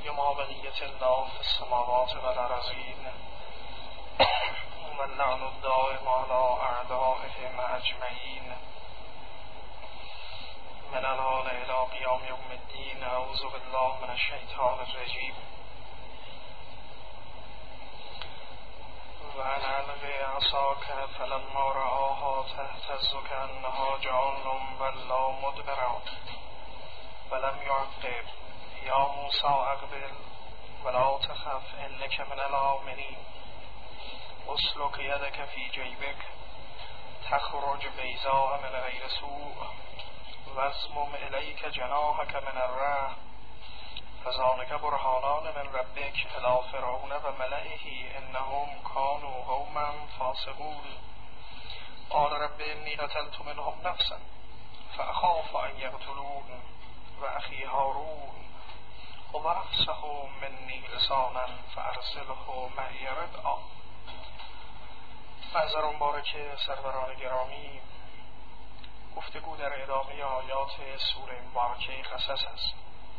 ما بقیت الله في السماوات والأرضین واللعن الدائم على أعدائهم أجمعین من الآن إلى قیام یوم الدین. اعوذ بالله من الشیطان الرجیم. و ان الق عصاک فلما رآها تهتز كأنها جان ولا مدبرا ولم يعقب یا موسی اقبل ولا تخف انک من الآمنین اسلک یدک فی جیبک تخرج بیضاء من غیر سوء واضمم الیک جناحک من الرحم فذلک برهانان من ربک الی فرعون و ملئه انهم كانوا قوما فاسقون. قال رب انی قتلت منهم نفسا فاخاف ان یقتلون و اخی هارون و افصح منی لسانا فارسله معی ردا. محضر مبارک سروران گرامی، گفتگو در ادامه آیات سوره مبارکه قصص است.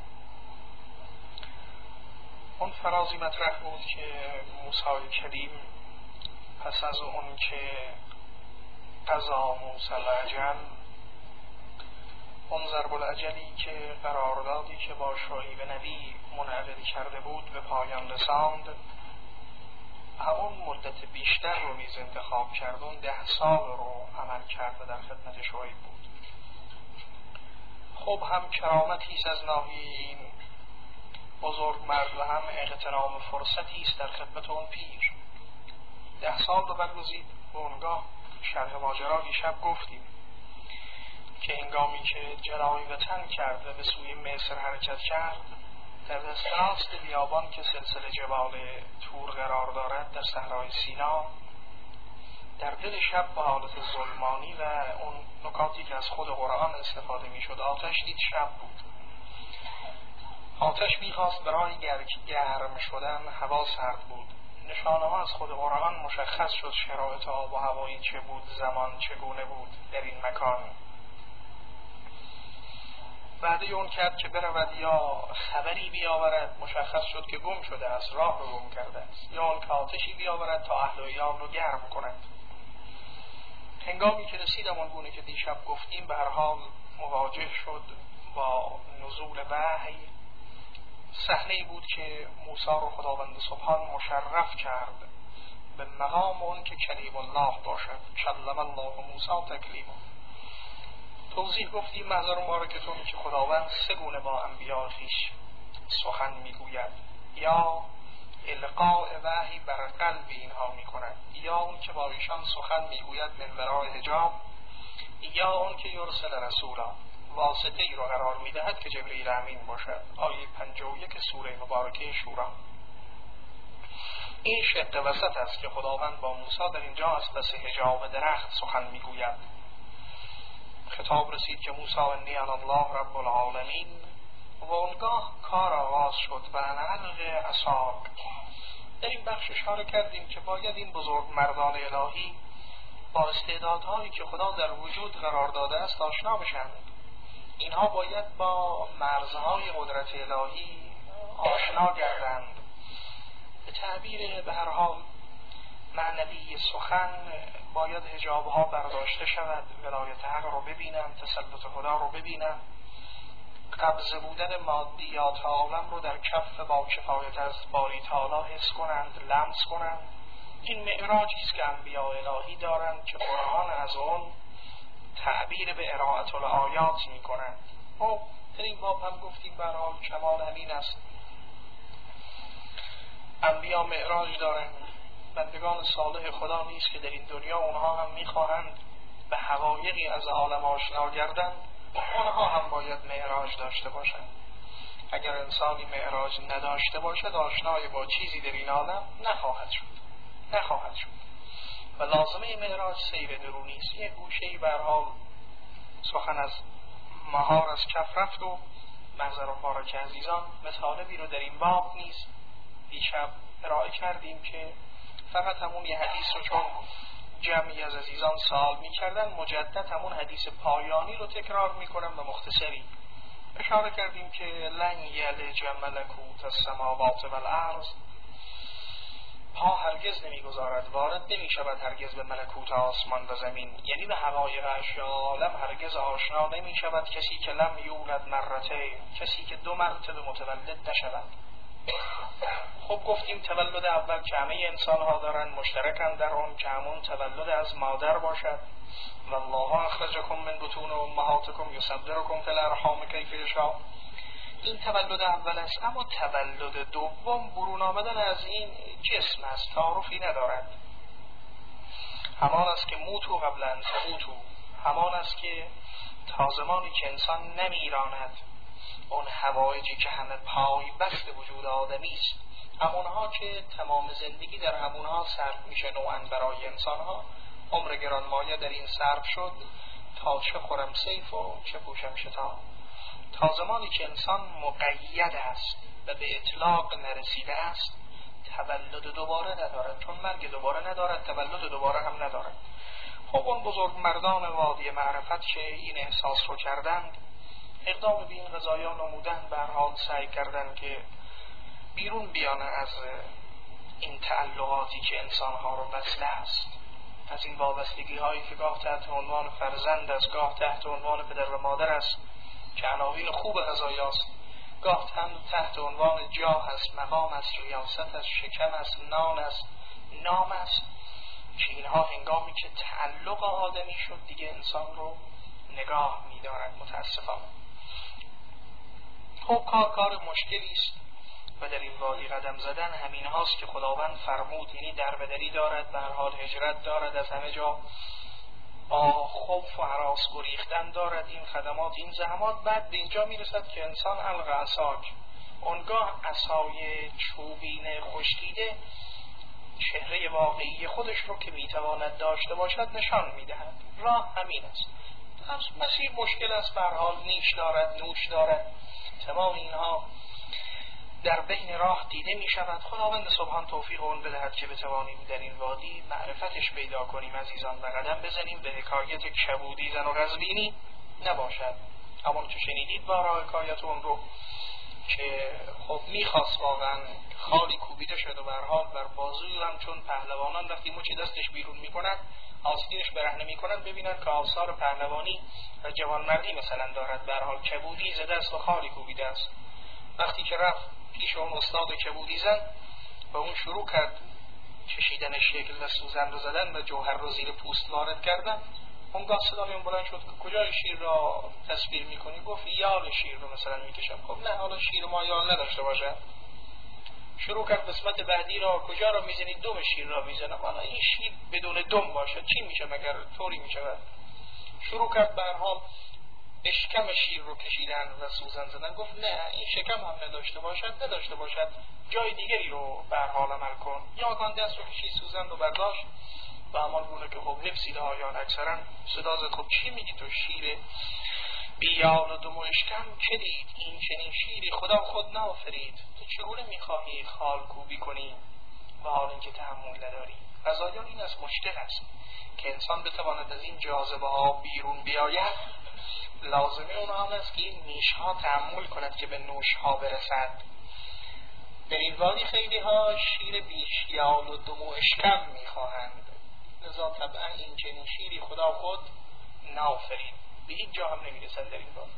اون فرازی مطرح بود که موسی کریم پس از اون که قضا موسی العجل، اون ضرب العجلی که قراردادی که با شعیب نبی منعقد کرده بود به پایان رساند، همون مدت بیشتر رو نیز انتخاب کرد. اون 10 سال رو عمل کرده در خدمت شعیب بود. خب هم کرامتی است از ناحیه این بزرگ مرد و هم اغتنام فرصتی است در خدمت اون پیر. 10 سال رو برگزید. به اونگاه شرح ماجرا دیشب گفتیم که هنگامی که جلای وطن کرده به سوی مصر حرکت کرد، در دست راست بیابان که سلسله جبال طور قرار دارد در صحرای سینا، در دل شب با حالت ظلمانی و اون نکاتی که از خود قرآن استفاده می شد، آتش دید. شب بود، آتش میخواست برای گرم شدن، هوا سرد بود. نشانه ها از خود قرآن مشخص شد. شرایط آب و هوایی چه بود، زمان چگونه بود در این مکان. بعد اون کرد که برود یا خبری بیاورد، مشخص شد که گم شده است، راه رو گم کرده است، یا اون که آتشی بیاورد تا اهل و ایال رو گرم کند. هنگامی که رسیدم اون گونه که دیشب گفتیم، به هر حال مواجه شد با نزول وحی. صحنه‌ای بود که موسی رو خداوند سبحان مشرف کرد به مقام اون که کلیم الله باشد. کلم الله موسی تکلیما. توضیح گفتیم محضر مبارکتون که خداوند 3 گونه با انبیاء خویش سخن میگوید. یا القاء وحی بر قلب اینها میکند، یا اون که با ایشان سخن میگوید من ورای حجاب، یا اون که یرسل رسولا، واسطه ای رو قرار میدهد که جبرئیل امین باشد. آیه 51 سوره مبارکه شورا. این شق وسط است که خداوند با موسی در اینجا از پس حجاب درخت سخن میگوید. خطاب رسید که موسی انی انا الله رب العالمین، و اونگاه کار آغاز شد. و ان الق عصاک. در این بخش اشاره کردیم که باید این بزرگ مردان الهی با استعدادهایی که خدا در وجود قرار داده است آشنا بشند. اینها باید با مرزهای قدرت الهی آشنا گردند. به تعبیر به هر حال معنوی سخن باید حجابها برداشته شود، ولایت حق رو ببینند، تسلط خدا رو ببینند، قبض بودن مادیات عالم رو در کف با کفایت از باری تعالی حس کنند، لمس کنند. این معراجی است که انبیاء الهی دارند که قرآن از اون تعبیر به ارائه الآیات می کنند. خب در این باب هم گفتیم به هر حال کمال همین است. انبیاء معراج دارند. بندگان صالح خدا نیست که در این دنیا اونها هم میخواهند به حقایقی از عالم آشنا گردند، اونها هم باید معراج داشته باشند. اگر انسانی معراج نداشته باشد، آشنای با چیزی در این عالم نخواهد شد. و لازمه معراج سیر درونی است. یک گوشه‌ای به هر حال سخن از مهار از کف رفت و محضر مبارک عزیزان مطالبی رو در این باب نیست دیشب ارائه کردیم که فقط همون یه حدیث رو چون جمعی از عزیزان سوال می کردن، مجدد همون حدیث پایانی رو تکرار می کنم و مختصری اشاره کردیم که لن یلج ملکوت السماوات والارض، پا هرگز نمیگذارد، وارد نمیشود هرگز به ملکوت آسمان و زمین، یعنی به حقایق اشیاء عالم هرگز آشنا نمیشود کسی که لم یولد مرتین، کسی که 2 مرتبه متولد نشود. خب گفتیم تولد اول که همه انسان ها دارن مشترکن در اون، که همون تولد از مادر باشد. والله اخرجکم من بطون امهاتکم یصورکم فی الارحام کیف یشاء. این تولد اول است. اما تولد دوم برون آمدن از این جسم است، تعارفی ندارد. همان است که موتو قبل ان تموتو، همان است که تا زمانی که انسان نمیراند اون حوایجی که همه پای بست وجود آدمی است، همونها که تمام زندگی در همونها صرف میشه نوعا برای انسانها، عمر گرانمایه در این صرف شد تا چه خورم سیف و چه پوشم شتاب. تا زمانی که انسان مقید است و به اطلاق نرسیده است تولد دوباره ندارد، چون مرگ دوباره ندارد، تولد دوباره هم ندارد. خب اون بزرگ مردان وادی معرفت که این احساس رو کردند، اقدام به این قضایا نمودن، به هر حال سعی کردن که بیرون بیان از این تعلقاتی که انسانها رو وصله است، از این وابستگی هایی که گاه تحت عنوان فرزند است، گاه تحت عنوان پدر و مادر است که عناوین خوب قضایاست، گاه تحت عنوان جاه است، مقام است، ریاست است، شکم است، نان است، نام است، که اینها هنگامی که تعلق آدمی شد دیگه انسان رو نگاه می‌دارد. متاسفانه خب کار مشکلی است و در این وادی قدم زدن همین هاست که خداوند فرمود، یعنی دربدری دارد، به هر حال هجرت دارد، از همه جا با خوف و هراس گریختن دارد، این خدمات، این زحمات. بعد به اینجا میرسد که انسان القی عصاک، اونگاه عصای چوبین خشکیده چهره واقعی خودش رو که میتواند داشته باشد نشان میدهد. راه همین است. مسیر مشکل است، به هر حال نیش دارد، نوش دارد، تمام اینها در بین راه دیده می شود. خداوند سبحان توفیق اون بدهد که بتوانیم در این وادی معرفتش پیدا کنیم عزیزان و قدم بزنیم. به حکایت کبودی زن و غزبینی نباشد، همون که شنیدید بارا حکایت اون رو که خب میخواست واقعا خالی کوبیده شد و به هر حال بر بازوی هم چون پهلوانان وقتی مچ دستش بیرون میکنن آستینش برهنه میکنن ببینن که آثار پهلوانی و جوانمردی مثلا دارد، به هر حال کبودی زده است و خالی کوبیده است. وقتی که رفت پیش اون استاد کبودی زن و اون شروع کرد کشیدن شکل و سوزن رو زدن و جوهر رو زیر پوست وارد کردن، اونگاه صدای اون بلند شد که کجای شیر را تصویر میکنی؟ گفت یال شیر رو مثلا میکشم. خب نه، حالا شیر ما یال نداشته باشه. شروع کرد قسمت بعدی را کجا را میزنی؟ دم شیر را میزنم. حالا این شیر بدون دم باشه چی میشه مگر طوری میشه؟ شروع کرد به هر حال اشکم شیر رو کشیدن و سوزن زدن. گفت نه، این شکم هم نداشته باشد جای دیگری رو به هر حال عمل کن. یا کان دست رو کشید سوزن رو برداشت و همان گونه که خب نفسیده هایان اکثرا صدا زد خب چی میگی تو شیر بیال و دم و اشکم که دید این چنین شیری خدا خود نافرید، تو چگونه میخواهی خال کوبی کنی و حال اینکه تحمل نداری؟ قضایا این از مشکل است که انسان بتواند از این جاذبه ها بیرون بیاید. لازمه اون آن است که این نیش ها تحمل کند که به نوش ها برسد. در این وادی خیلی ها شیر بیشیال و دم و اشکم میخواهند، لذا طبعا این چنین شیری خدا خود نافرید، به هیچ جا هم نمیرسند در این وادی.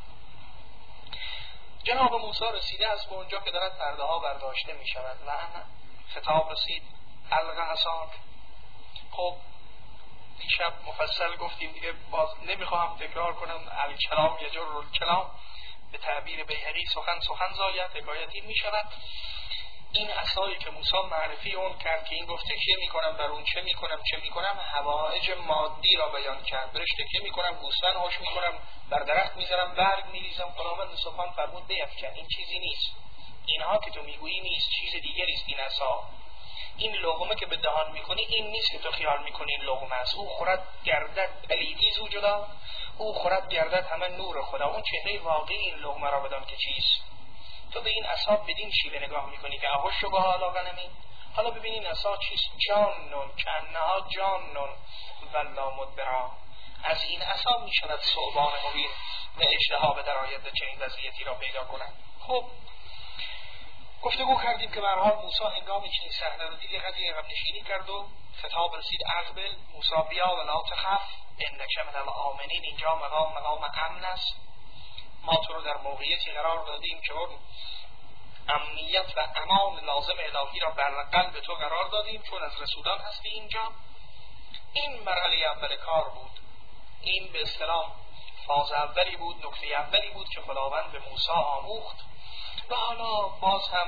جناب موسی رسیده است به اونجا که دارد پرده ها برداشته می شود و خطاب رسید القی عصاک. خب دیشب مفصل گفتیم دیگه، باز نمیخواهم تکرار کنم. الکلام یجر الکلام، به تعبیر بیهقی سخن زاید. حکایتی می شود این عصایی که موسی معرفی اون کرد که این گفته چه میکنم بر اون چه میکنم حوائج مادی را بیان کرد. برش تکیه میکنم، گوسفند هوش میکنم، بر درخت میذارم، برگ میریزم. خداوند سبحان فرمود بیفکن، این چیزی نیست، اینها که تو میگویی نیست، چیز دیگری است. این عصا، این لقمه که به دهان میکنی این نیست که تو خیال میکنی این لقمه است. او خورد گردد پلیدی زو جدا، او خورد گردد همه نور خدا. اون چهره واقعی این لقمه را بدان که چیست. تو به این عصا بدین شیوه نگاه میکنی که اهوشو به حالا غنمی. حالا ببین این عصا چیست؟ جانون کنها جانون ولا مدبرا. از این عصا می شود ثعبان مبین و اژدها به درآید و چنین وضعیتی را پیدا کنند. خب گفتگو کردیم که به هر حال موسی هنگامی که این صحنه رو دید قدری عقب نشینی کرد و خطاب رسید اقبل، موسی بیا و لا تخف انک من الآمنین. اینجا مقام امن است. ما تو رو در موقعیتی قرار دادیم که اون امنیت و امان لازم الهی را بر قلب تو قرار دادیم چون از رسولان هستی. اینجا این مرحله اول کار بود. این به اصطلاح فاز اولی بود، نکته اولی بود که خداوند به موسی آموخت و حالا باز هم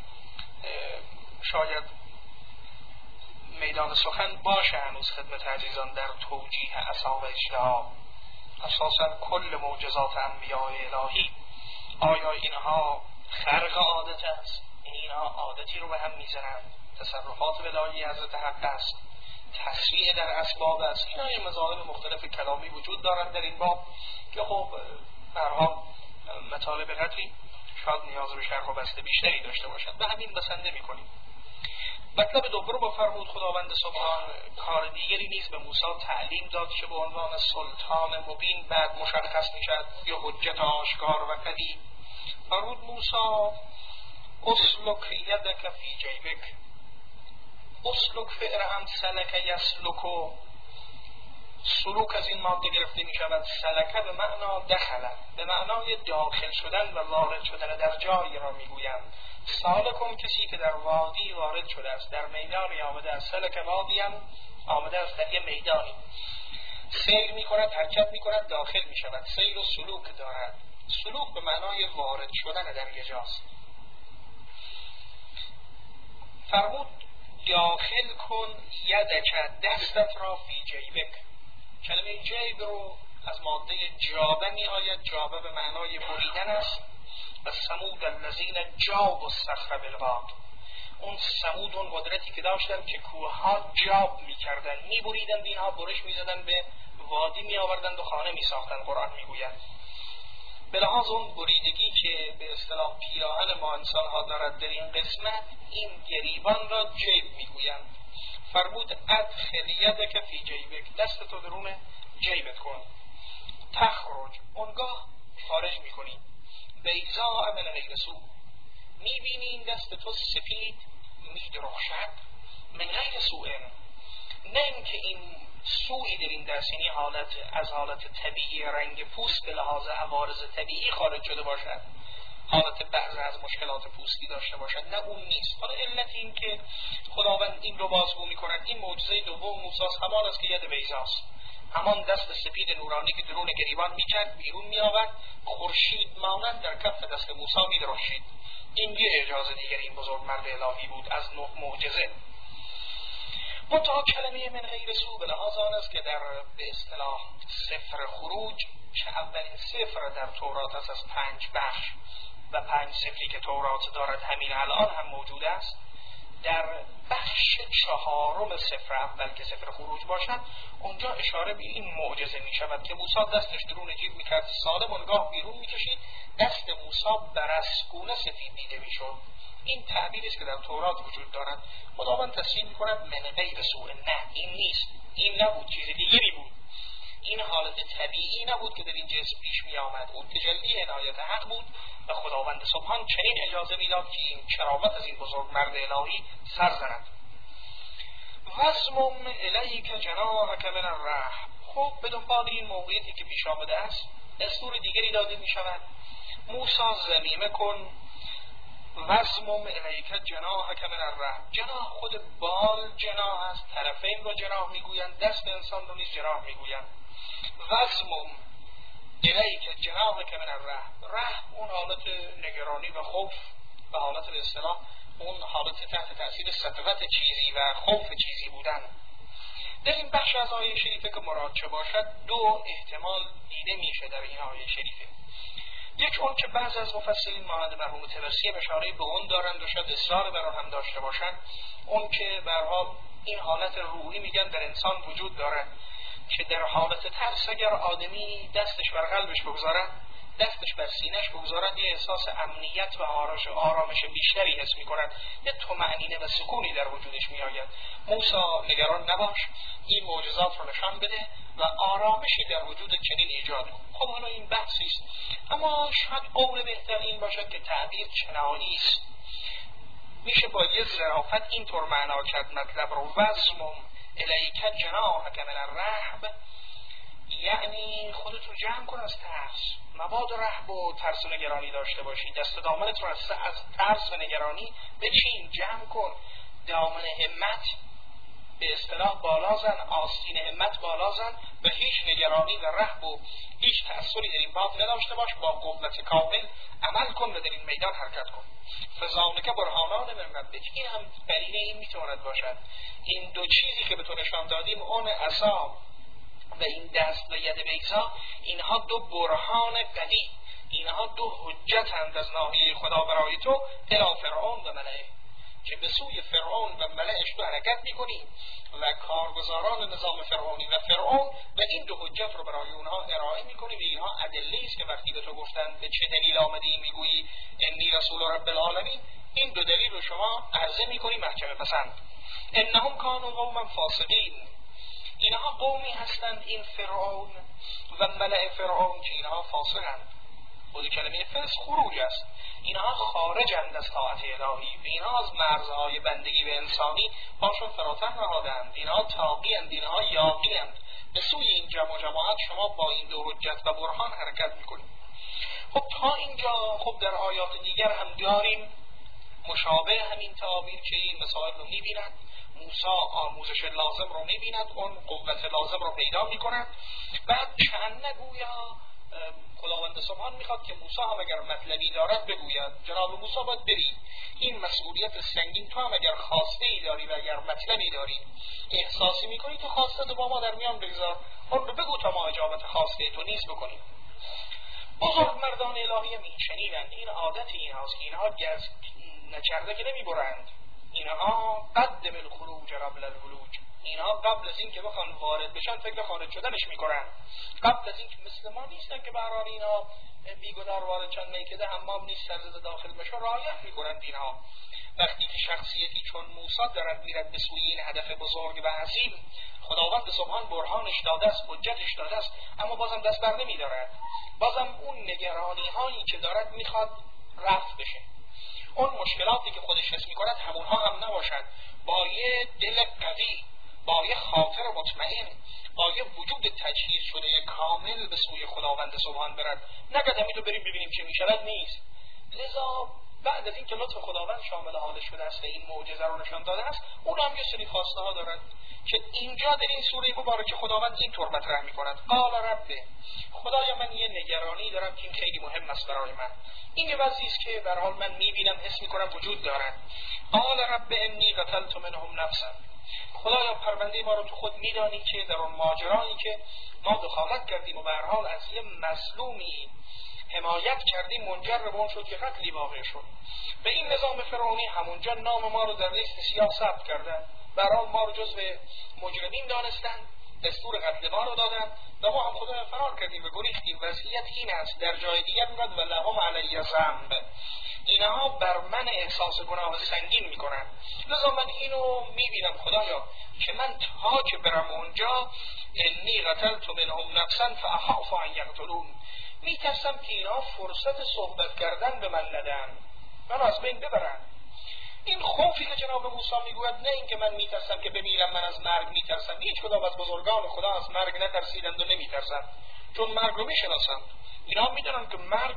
شاید میدان سخن باشه هنوز خدمت عزیزان در توجیه عصا و اژدها. اساساً کل معجزات انبیاء الهی آیا اینها خرق عادت است؟ اینها عادتی رو به هم میزنند؟ تصرفات الهی حضرت حق است؟ تسریع در اسباب است؟ اینا یه مذاهب مختلف کلامی وجود دارند در این باب که خب به هر حال مطالب قدری شاید نیاز به شرح و بسته بیشتری داشته باشد و همین بسنده میکنیم. مطلب دوم رو فرمود خداوند سبحان کار دیگری نیز به موسی تعلیم داد که به عنوان سلطان مبین بعد مشخص میشد یا حجت آشکار و قوی. فرمود موسی اسلک یدک فی جیبک. اسلک فعل هم سلک یسلکو. سلوک از این ماده گرفته می شود. سلکه به معنا دخله، به معنای داخل شدن و وارد شدن در جایی را می گویند. سالکم کسی که در وادی وارد شده است، در میدانی آمده است. سلک وادی هم آمده است در یه میدانی، سیر می کند، حرکت می کند، داخل می شود. سیر و سلوک دارد. سلوک به معنای وارد شدن در یه جاست. فرمود داخل کن یدک دستت را فی جیبک. کلمه جیب رو از ماده جابه می آید. جابه به معنای بریدن است. و ثمود الذین جابوا الصخر بالواد. اون ثمود اون قدرتی که داشتن که کوهها جاب می کردن، می بریدن، اینها برش می زدن، به وادی می آوردن و خانه می ساختن. قرآن می گوید به لحاظ اون بریدگی که به اصطلاح پیراهن ما انسان ها دارد در این قسمت، این گریبان را جیب می گویند. فرمود ادخل یدک فی جیبک. دستتو درون جیبت کن. تخرج اونگاه خارج می کنی. بیضاء من غیر سوء. می بینی این دست تو سفید می درخشد. من غیر سوء، نه اینکه این سوی در این دست، یعنی از حالت طبیعی رنگ پوست به لحاظ عوارض طبیعی خارج شده باشد، حالت بعض از مشکلات پوستی داشته باشد، نه اون نیست. حالا علت این که خداوند این رو بازگو می کند، این معجزه دوم موسی همان است که ید بیضاست، همان دست سپید نورانی که درون گریبان می کرد بیرون می آورد، خورشید مانند در کف دست موسی می درخشید. این یه اعجاز دیگر این بزرگ مرد الهی بود از نه معجزه. منتها کلمه من غیر سوء به لحاظ آن است که در به اصطلاح سفر خروج که اولین سفر در تورات است از 5 بخش و 5 سفری که تورات دارد همین الان هم موجود است، در بخش 4 سفر اول که سفر خروج باشد اونجا اشاره به این معجزه می شود که موسی دستش درون جیب می کرد، سالم اونگاه بیرون می کشید، دست موسی برسگونه سفید دیده می شد. این تعبیری است که در تورات وجود دارد. خداوند تصریح می کند من غیر سوء. نه، این نیست، این نبود، چیز دیگری بود. این حالت طبیعی نبود که در این جسم پیش می آمد. اون تجلی عنایت حق بود و خداوند سبحان چنین اجازه می داد که این کرامت از این بزرگ مرد الهی سر زند. وزمم الیک جناحک من الرحم. خب به دنبال این موقعیتی که پیش آمده است دستور دیگری داده می شود. موسی ضمیمه کن وزمم الیک جناحک من الرحم. جناح خود بال جناح است، طرفین رو جناح میگویند، دست انسان رو نیز جناح میگویند. وزمم الیک جناحک من الرحم. رحم اون حالت نگرانی و خوف و حالت به اصطلاح اون حالت تحت تأثیر سطوت چیزی و خوف چیزی بودن. در این بخش از آیه شریفه که مراد چه باشد، 2 احتمال دیده میشه در این آیه شریفه. یک اون که بعض از مفسرین مانند مرحوم طبرسی اشاره به اون دارند و شاید اصرار بر آن هم داشته باشند، اون که به هر حال این حالت روحی میگن در انسان وجود دارد که در حالت ترس اگر آدمی دستش بر قلبش بگذارد دستش بر سینه‌اش بگذارد یه احساس امنیت و آرامش بیشتری حس می‌کند، یه طمأنینه و سکونی در وجودش می‌آید. موسی نگران نباش، این معجزات رو نشان بده و آرامشی در وجود چنین ایجاد کن. خب حالا این بحثی است، اما شاید قول بهتر این باشد که تعبیر چنانی است. میشه با یه ظرافت اینطور معنا کرد مطلب رو: وزمم الیک جناحک من الرهب، یعنی خودتو جمع کن از ترس، مباد رهب و ترس و نگرانی داشته باشی، دست دامنت رو از ترس و نگرانی بچین، جمع کن، دامن همت به اصطلاح بالا زن، آستین همت بالا زن و هیچ نگرانی و رهب و هیچ تأثیری در این باب نداشته باش، با قوت کامل عمل کن و در این میدان حرکت کن. فزانک برهانان من ربک، این هم قرینه این میتواند باشد. این دو چیزی که به تو نشان دادیم، اون عصا و این دست و ید بیضا، اینها دو برهان قوی، اینها دو حجتند از ناحیه خدا برای تو الی فرعون و ملئه، که به سوی فرعون و ملئش تو حرکت میکنی و کارگزاران نظام فرعونی و فرعون و این دو حجت رو برای اونها ارائه میکنی و اینها ادله است که وقتی به تو گفتن به چه دلیل آمدی میگویی انی رسول رب العالمین، این دو دلیل رو شما عرضه میکنی محکمه پسند. انهم کانوا قوما فاسقین، اینها قومی هستند، این فرعون و ملأ فرعون که اینها فاسقند. خود کلمه فسق خروج است، اینها خارجند از طاعت الهی و اینها از مرزهای بندگی به انسانی پاشون فراتر نهادند، اینها طاغیند، اینها یاغیند. به سوی این جمع و جماعت شما با این دو حجت و برهان حرکت میکنید. خب تا اینجا خب در آیات دیگر هم داریم مشابه همین تعابیر که این مسائل رو میبینند. موسی آموزش لازم رو میبیند، اون قوت لازم رو پیدا میکند. بعد چند نگویا خداوند سبحان میخواد که موسی هم اگر مطلبی دارد بگوید جناب موسی باید بری، این مسئولیت سنگین تو هم اگر خواسته ای داری و اگر مطلبی داری احساسی میکنی تو خواسته با ما در میان بگذار، اون رو بگو تا ما اجابت خواسته تو نیز بکنیم. بزرگ مردان الهی میشنیدند، این عادت اینهاست که اینها گز نچرده که نمیبرند، اینها قدم الخروج قبل الولوج، اینها قبل از این که بخوان وارد بشن فکر خارج شدنش میکنن، قبل از این که مثل ما نیستن که برای اینها بیگناه وارد چند میکده حمام نیست سرزده داخل بشن، رعایت میکنند. اینها وقتی که شخصیتی چون موسی دارد میرد به سوی این هدف بزرگ و عظیم، خداوند سبحان برهانش داده است، حجتش داده است، اما بازم دست بر نمیدارد، بازم اون نگرانی هایی که دارد میخواد رفع بشه، اون مشکلاتی که خودش حس میکند همونها هم نباشد، با یه دل قوی، با یه خاطر مطمئن، با یه وجود تجهیز شده کامل به سوی خداوند سبحان برد. نگه همین رو بریم ببینیم چه میشود، نیست. لذا بعد از این که لطف خداوند شامل حالش شده است و این معجزه رو نشان داده است، اون هم یه سری خواسته ها دارد که اینجا در این سوره مبارکه خداوند اینطور مطرح میکند: قال ربه، خدایا من یه نگرانی دارم که این خیلی مهم است برای من، این یه وضعی است که به هر حال من میبینم، حس میکنم وجود دارد. قال رب انی قتلت منهم نفسا، خدایا پرونده ما رو تو خود میدانی که در اون ماجرایی که ما دخالت کردیم و به هر حال از یه مظلومی حمایت کردیم منجر به اون شد که قتلی واقع شد. به این نظام فرعونی همونجا نام ما رو در لیست سیاه ثبت کردن، به هر حال ما رو جزو مجرمین دانستن، دستور قتل ما رو دادن و ما هم خدا فرار کردیم و گریختیم. وضعیت این است. در جای دیگر میگوید و لهم علی ذنب، اینها بر من احساس گناه سنگین میکنن. لذا من اینو میبینم خدایا که من تا که برم اونجا انی قتلت منهم نفسا فاخاف ان یقتلون، میترسم که اینها فرصت صحبت کردن به من ندن، من از بین ببرن. این خوفی که جناب موسی میگوید نه این که من میترسم که بمیرم، من از مرگ میترسم. هیچ کدام از بزرگان خدا از مرگ نترسیدند و نمیترسند، چون مرگ رو میشناسند. اینا میدونن که مرگ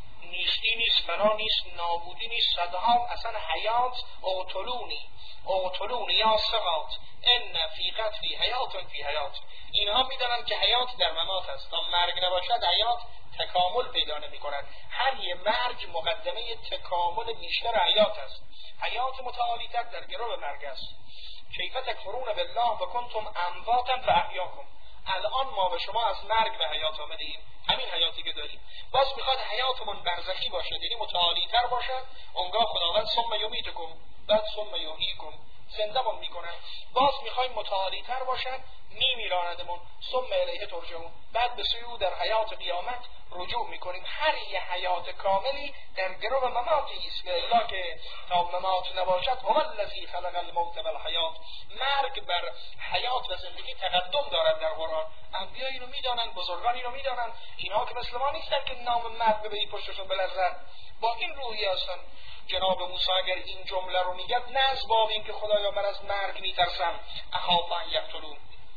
نیستی نیست، فنا نیست، نابودی نیست، صدها اصلا حیات اوتلونی یا سقاط ان فی قتلی حیات فی حیات. اینها میدونن که حیات در ممات است، تا مرگ نباشد حیات تکامل پیدا نمی کند. هر یه مرگ مقدمه تکامل بیشتر حیات است. حیات متعالی تر در گرو مرگ است. کیف تکفرون بالله و کنتم امواتا فاحیاکم، الان ما به شما از مرگ به حیات آمدیم، همین حیاتی که داریم. باز میخواد حیاتمون برزخی باشد، یعنی متعالی تر باشد. اونگاه خداوند ثم یمیتکم بعد ثم یحییکم، زنده‌مون میکنن. باز میخوایم متعالی تر باشد، میمیراندمون ثم الیه ترجعون، بعد به سوی او در حیات قیامت رجوع میکنیم. هر یه حیات کاملی در گرو مماتی است، الا که تا ممات نباشد هو الذی خلق الموت والحیات. مرگ بر حیات و زندگی تقدم دارد در قرآن. انبیا اینو میدانن، بزرگان اینو میدانن. اینها که مثل ما نیستن که نام مرگ به این پشتشون بلرزد، با این روحی هستن. جناب موسی اگر این جمله رو میگه، نه از باب این که خدایا من از مرگ میترسم، اخاف ان یقتلون،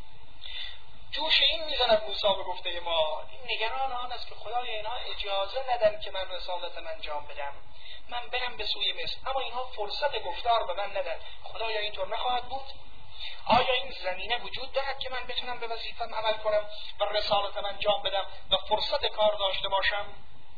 جوش این میزند موسی به گفته ما، این نگران آن است که خدای اینها اجازه ندن که من رسالتم انجام بدم، من برم به سوی مصر، اما اینها فرصت گفتار به من ندن. خدایا اینطور نخواهد بود؟ آیا این زمینه وجود دارد که من بتونم به وظیفم عمل کنم و رسالتم انجام بدم و فرصت کار داشته باشم؟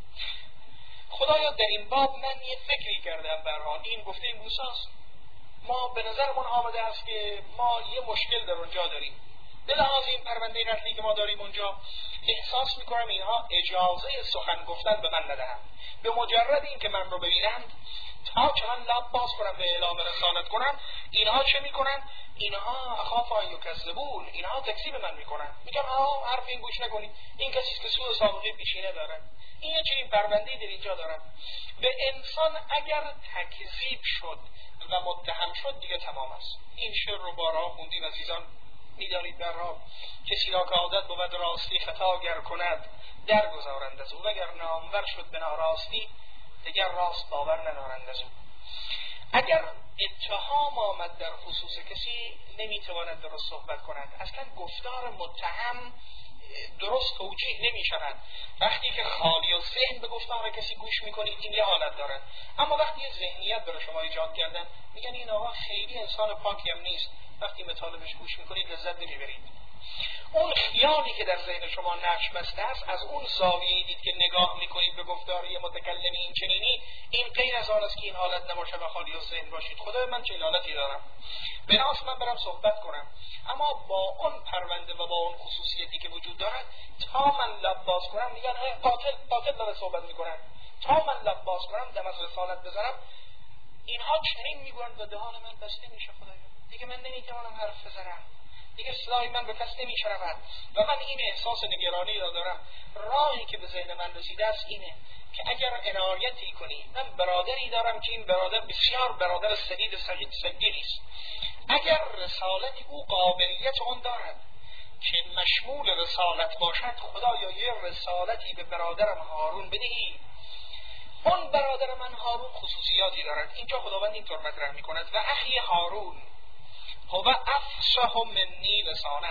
خدایا در این باب من یه فکری کردم. به هر حال این گفته موسی است، ما به نظرمون آمده است که ما یه مشکل در اونجا داریم. به لحاظ این پرونده نقلی که ما داریم اونجا، احساس میکنم اینها اجازه سخن گفتن به من ندهند. به مجرد این که من رو ببینند، تا چنان لب باز کنم به اعلام رسالت کنم، اینها چه میکنن؟ اینها اخاف ان یکذبون، اینها تکذیب من میکنن، میگن حرف این گوش نکنید، این کسی است که سوء سابقه پیشینه داره، این یه چنین پرونده در اینجا دارن. به انسان اگر تکذیب شد و متهم شد دیگه تمام است. این شعر رو بارها خوندیم عزیزان، میدانید برها کسی را که عادت بود راستی خطا گر کند، درگذارند از او، وگر نامور شد به ناراستی، دیگر راست باور ندارند از او. اگر اتهام آمد در خصوص کسی، نمیتواند درست صحبت کند، اصلا گفتار متهم درست توجیه نمی شود. وقتی که خالی و ذهن به گفتار کسی گوش میکنید این یه حالت دارد، اما وقتی یه ذهنیت برای شما ایجاد کردن، میگن این آقا خیلی انسان پاکی هم نیست، وقتی مطالبش گوش میکنید لذت نمیبرید. اون خیالی که در ذهن شما نقش بسته است، از اون زاویه‌ای دید که نگاه میکنید به گفتار یه متکلم این چنینی، این غیر از آن است که این حالت نباشه و خالی و ذهن باشید. خدای من چه حالتی دارم، بناس من برم صحبت کنم، اما با اون پرونده و با اون خصوصیتی که وجود دارد، تا من لب باز کنم میگن قاتل داره صحبت میکنن، تا من لب باز کنم دم از رسالت بزنم، اینها چنین میگن و دهان من بسته میشه. خدای دیگه من نمیتونم حرف بزنم، دیگه صدای من به کس نمیشنود و من این احساس نگرانی را دارم. راهی که به ذهن من رسیده است اینه که اگر عنایتی کنی، من برادری دارم که این برادر بسیار برادر سدید سگیری است، اگر رسالتی او قابلیت اون دارد که مشمول رسالت باشد، خدایا یه رسالتی به برادرم هارون بدهی. اون برادر من هارون خصوصیاتی دارد، اینجا خداوند اینطور مطرح میکند: و اخی هارون هو افصح منی لسانا،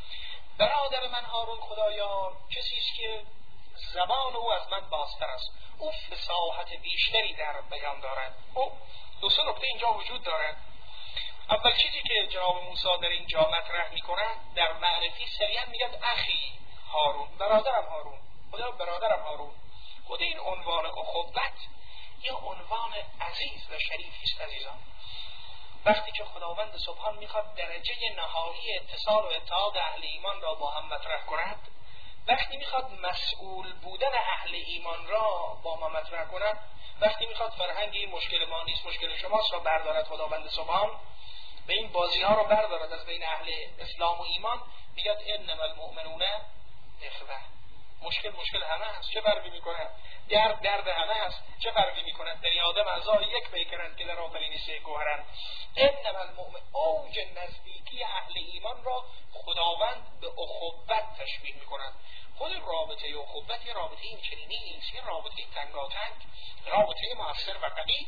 برادر من هارون خدایا کسی است که زبان او از من بازتر است، او فصاحت بیشتری در بیان دارد. او دو سه نکته اینجا وجود دارد. اول چیزی که جناب موسی در اینجا مطرح میکنند در معرفی سریعا میگن اخی هارون، برادرم هارون، خدا برادرم هارون. خود این عنوان اخوت یا عنوان عزیز و شریفی است عزیزان. وقتی که خداوند سبحان میخواد درجه نهایی اتصال و اتحاد اهل ایمان را با هم مطرح کند، وقتی میخواد مسئول بودن اهل ایمان را با ما مطرح کند، وقتی میخواد فرهنگ این مشکل ما نیست مشکل شماست را بردارد خداوند سبحان و این بازی ها را بردارد از بین اهل اسلام و ایمان، میگد انما المؤمنون اخوه. مشکل همه هست، چه فرقی میکنه؟ درد همه هست، چه فرقی میکنه؟ بنی آدم اعضای یک پیکرند که در آفرینش یک گوهرند. انما المؤمن، اوج نزدیکی اهل ایمان را خداوند به اخوت تشبیه میکند. خود رابطه اخوت یه رابطه این چنینی نیست، یه رابطه تنگاتنگ، رابطه مؤثر و قوی.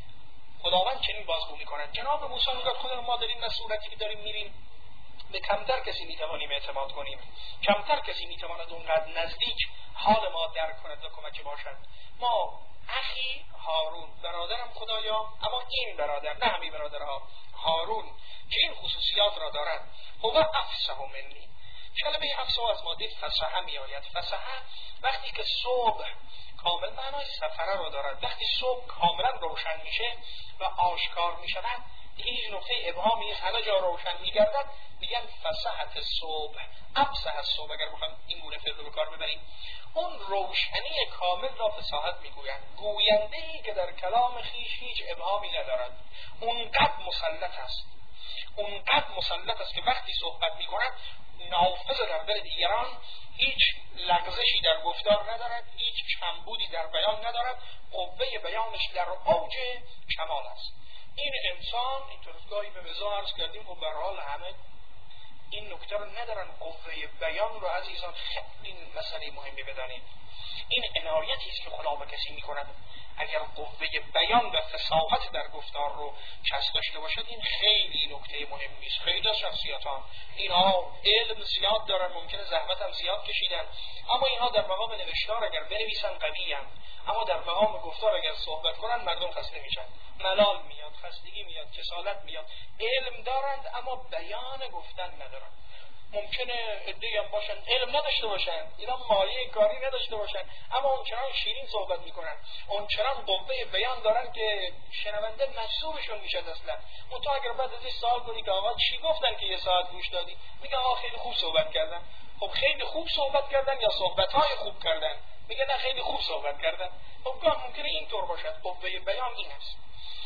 خداوند چنین بازگو میکند. جناب موسی میگه خدا ما در این صورتی که داریم میریم به کمتر کسی میتوانیم اعتماد کنیم، کمتر کسی میتواند اونقدر نزدیک حال ما درک کند و کمک باشد. ما اخی هارون، برادرم خدایا، اما این برادر، نه همین برادرها، هارون که این خصوصیات را دارد، هو افصح منی. کلمه افصح از ماده فصحه می آید. فصحه وقتی که صبح کامل معنای سفره رو دارد، وقتی صبح کاملا روشن میشه و آشکار میشود، دیگه هیچ نقطه ابهامی نیست، همه جا روشن میگردد، میگن فصحت صبح، افصح الصبح. اگر بخوام این گونه فعل رو به کار ببریم، اون روشنی کامل را فصاحت میگویند. گوینده‌ای که در کلام خویش هیچ ابهامی ندارد، اونقدر مسلط است که وقتی صحبت میکند نافذ در دل دیگران، هیچ لغزشی در گفتار ندارد، هیچ کمبودی در بیان ندارد، قوه بیانش در اوج کمال است. این انسان اینطور گاهی به مزاح عرض کردیم و به حال همه این نکته رو ندارن. قوه بیان رو عزیزان خیلی مسئله مهمی بدانید. این عنایتی است که خدا به کسی میکند. اگر قوه بیان و فصاحت در گفتار رو کس داشته باشد، این خیلی نکته مهمی است. خیلی از شخصیتان اینها علم زیاد دارن، ممکنه زحمت هم زیاد کشیدن، اما اینها در مقام نوشتار اگر بنویسن قوی‌اند، اما در مقام گفتار اگر صحبت کنن مردم خسته میشن، ملال میاد، خستگی میاد، کسالت میاد. علم دارند اما بیان گفتن ندارن. ممکنه عده‌ای هم باشن علم نداشته باشن، اینا مایه کاری نداشته باشن، اما اونچنان شیرین صحبت میکنن، اونچنان قوه بیان دارن که شنونده مجذوبشون میشه. اصلا منتها اگر بعد از این سوال کنی که آقا چی گفتن که یه ساعت گوش دادی، میگه آقا خیلی خوب صحبت کردن. خب خیلی خوب صحبت کردن یا صحبت‌های خوب کردن؟ میگه نه خیلی خوب صحبت کردن. خب گاه ممکنه اینطور باشد. قوه بیان این است.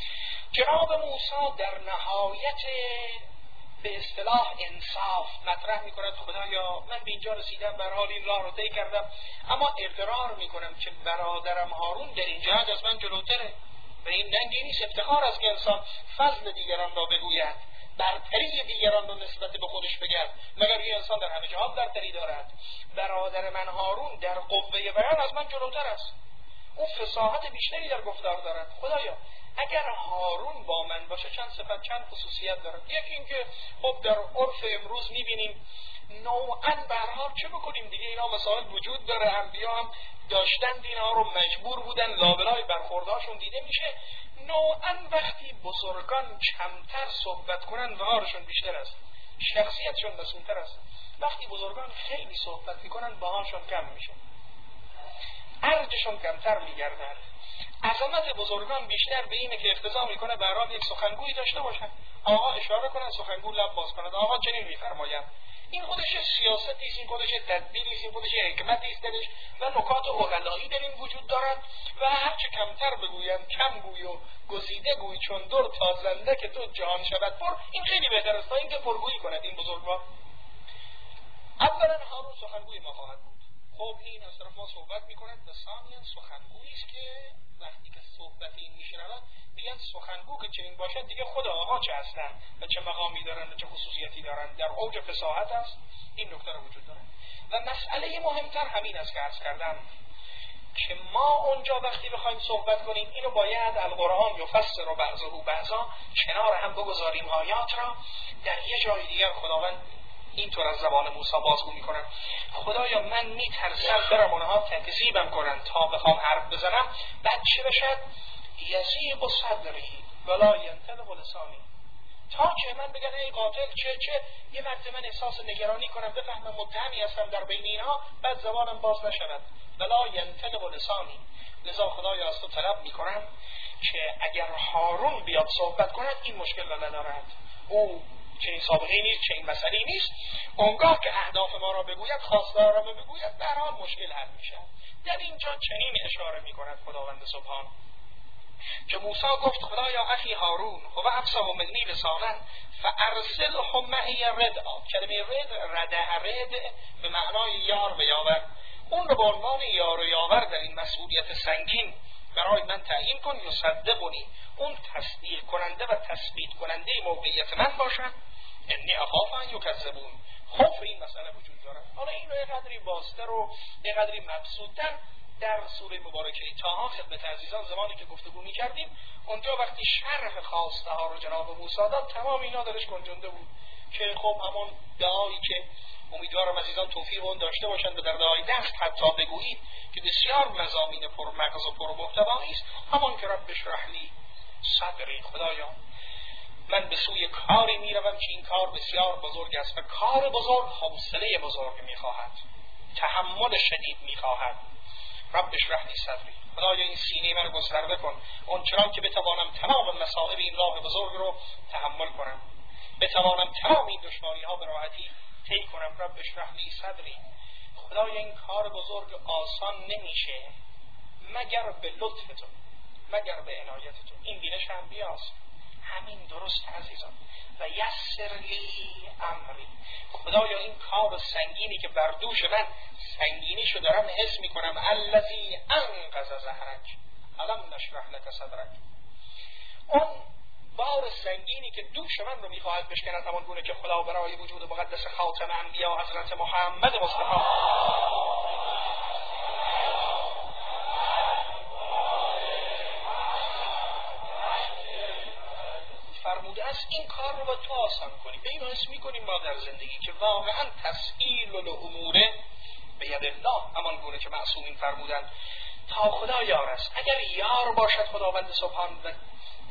جناب موسی در نهایت به اصطلاح انصاف مطرح میکند خدایا من به اینجا رسیدم، به هر حال این راه رو طی کردم، اما اقرار میکنم که برادرم هارون در این جهت از من جلوتره. و این ننگی نیست، افتخار است که انسان فضل دیگران را بگوید، برتری دیگران را نسبت به خودش بگرد، مگر این انسان در همه جهات برتری دارد. برادر من هارون در قوه بیان از من جلوتر است، او فصاحت بیشتری در گفتار دارد. خدایا اگر هارون با من باشه چند صفت چند خصوصیت داره. یکی اینکه خب در عرف امروز میبینیم نوعاً به هر حال چه بکنیم دیگه، اینا مسائل وجود داره، انبیا هم داشتن اینا رو مجبور بودن لابلای برخوردهاشون دیده میشه. نوعاً وقتی بزرگان کمتر صحبت کنن وقارشون بیشتر است، شخصیتشون مسئولتر است. وقتی بزرگان خیلی صحبت میکنن بهاشون کم میشه، ارجشون کمتر میگردن. عظمت بزرگان بیشتر به اینه که اقتضا میکنه به هر حال یک سخنگویی داشته باشن، آقا اشاره کنن، سخنگو لب باز کنند، آقا چنین میفرمایند. این خودش سیاستی است، این خودش تدبیری است، این خودش حکمتی است درش و نکات عقلایی در این وجود دارد. و هرچه کمتر بگویند کم گوی و گزیده گوی، چون در تازنده که تو جهان شود پر. این خیلی بهتر است تا اینکه پرگویی کند این بزرگوار. اولا هارون سخنگوی ما خواهد بود. خب این از طرف ما صحبت میکند و ثانیاً سخنگویی است که وقتی که صحبت این میشنود میگن سخنگو که چنین باشد دیگه خود آقا چه هستن و چه مقامی دارن و چه خصوصیتی دارن، در اوج فصاحت است. این نکته رو وجود داره. و مسئله مهمتر همین است که عرض کردم که ما اونجا وقتی بخوایم صحبت کنیم اینو باید القرآن یفسر بعضه بعضا کنار هم بگذاریم آیات را. در یه جای دیگر خداوند اینطور از زبان موسی بازگو میکنن خدایا من میترسم برم اونها تکذیبم کنن تا بخوام حرف بزنم، بعد چه بشد؟ یضیق صدری ولا ینطلق لسانی، تا که من بگن ای قاتل چه یه مرد من احساس نگرانی کنم، بفهمم متهمی هستم در بین اینها، بعد زبانم باز نشود. ولا ینطلق لسانی. لذا خدایا از تو طلب میکنم که اگر هارون بیاد صحبت کند این مشکل را ندارد، او چنین سابقه نیست، چنین مسئله نیست، اونگاه که اهداف ما را بگوید، خواستار را بگوید، در حال مشکل حل میشه. در اینجا چنین اشاره میکند خداوند سبحان که موسی گفت خدایا اخی هارون و افصح منی لسانا فارسله معی ردا. کلمه رد به معنای یار و یاور، اون رو به عنوان یار و یاور در این مسئولیت سنگین برای من تعیین کن. یصدقنی، اون تصدیق کننده و تثبیت کننده موقعیت من باشد. انی اخاف ان یکذبون. خوف این مسئله وجود داره. حالا این رو یه قدری بازتر و یه قدری مبسوط‌تر در سوره مبارکه طه خدمت عزیزان زمانی که گفتگو می‌کردیم، اونجا وقتی شرح خواسته ها رو جناب موسی داد، تمام اینا درش گنجونده بود که خب همون دعایی که امیدوارم عزیزان توفیق اون داشته باشند و در دعای دست حتی بگویید که بسیار مضامین پر مغز و پر محتوایی است، همان که رب اشرح لی صدری. خدایا من به سوی کاری میروم که این کار بسیار بزرگ است و کار بزرگ حوصله بزرگ میخواهد، تحمل شدید میخواهد. رب اشرح لی صدری. خدایا این سینه من گسترده کن اونچنان که بتوانم تمام مصائب این راه بزرگ رو تحمل کنم، بتوانم تمام این دشواری ها به راحتی طی کنم. رب اشرح لی صدری. خدایا این کار بزرگ آسان نمیشه مگر به لطف تو، مگر به عنایت تو. این بینش انبیاست، همین درست درست عزیزان. و یسر لی امری، خدایا این کار سنگینی که بر دوش من سنگینیشو دارم حس میکنم، الذی انقض ظهرک الم نشرح لک صدرک، اون بار سنگینی که دوش من رو میخواهد بشکند، همان گونه که خدا برای وجود مقدس خاتم انبیا حضرت محمد مصطفی فرموده است این کار رو با تو آسان کنی. به این حس میکنیم ما در زندگی که واقعا تسهیل الامور به ید الله، همان گونه که معصومین فرمودند تا خدا یار است. اگر یار باشد خداوند سبحان و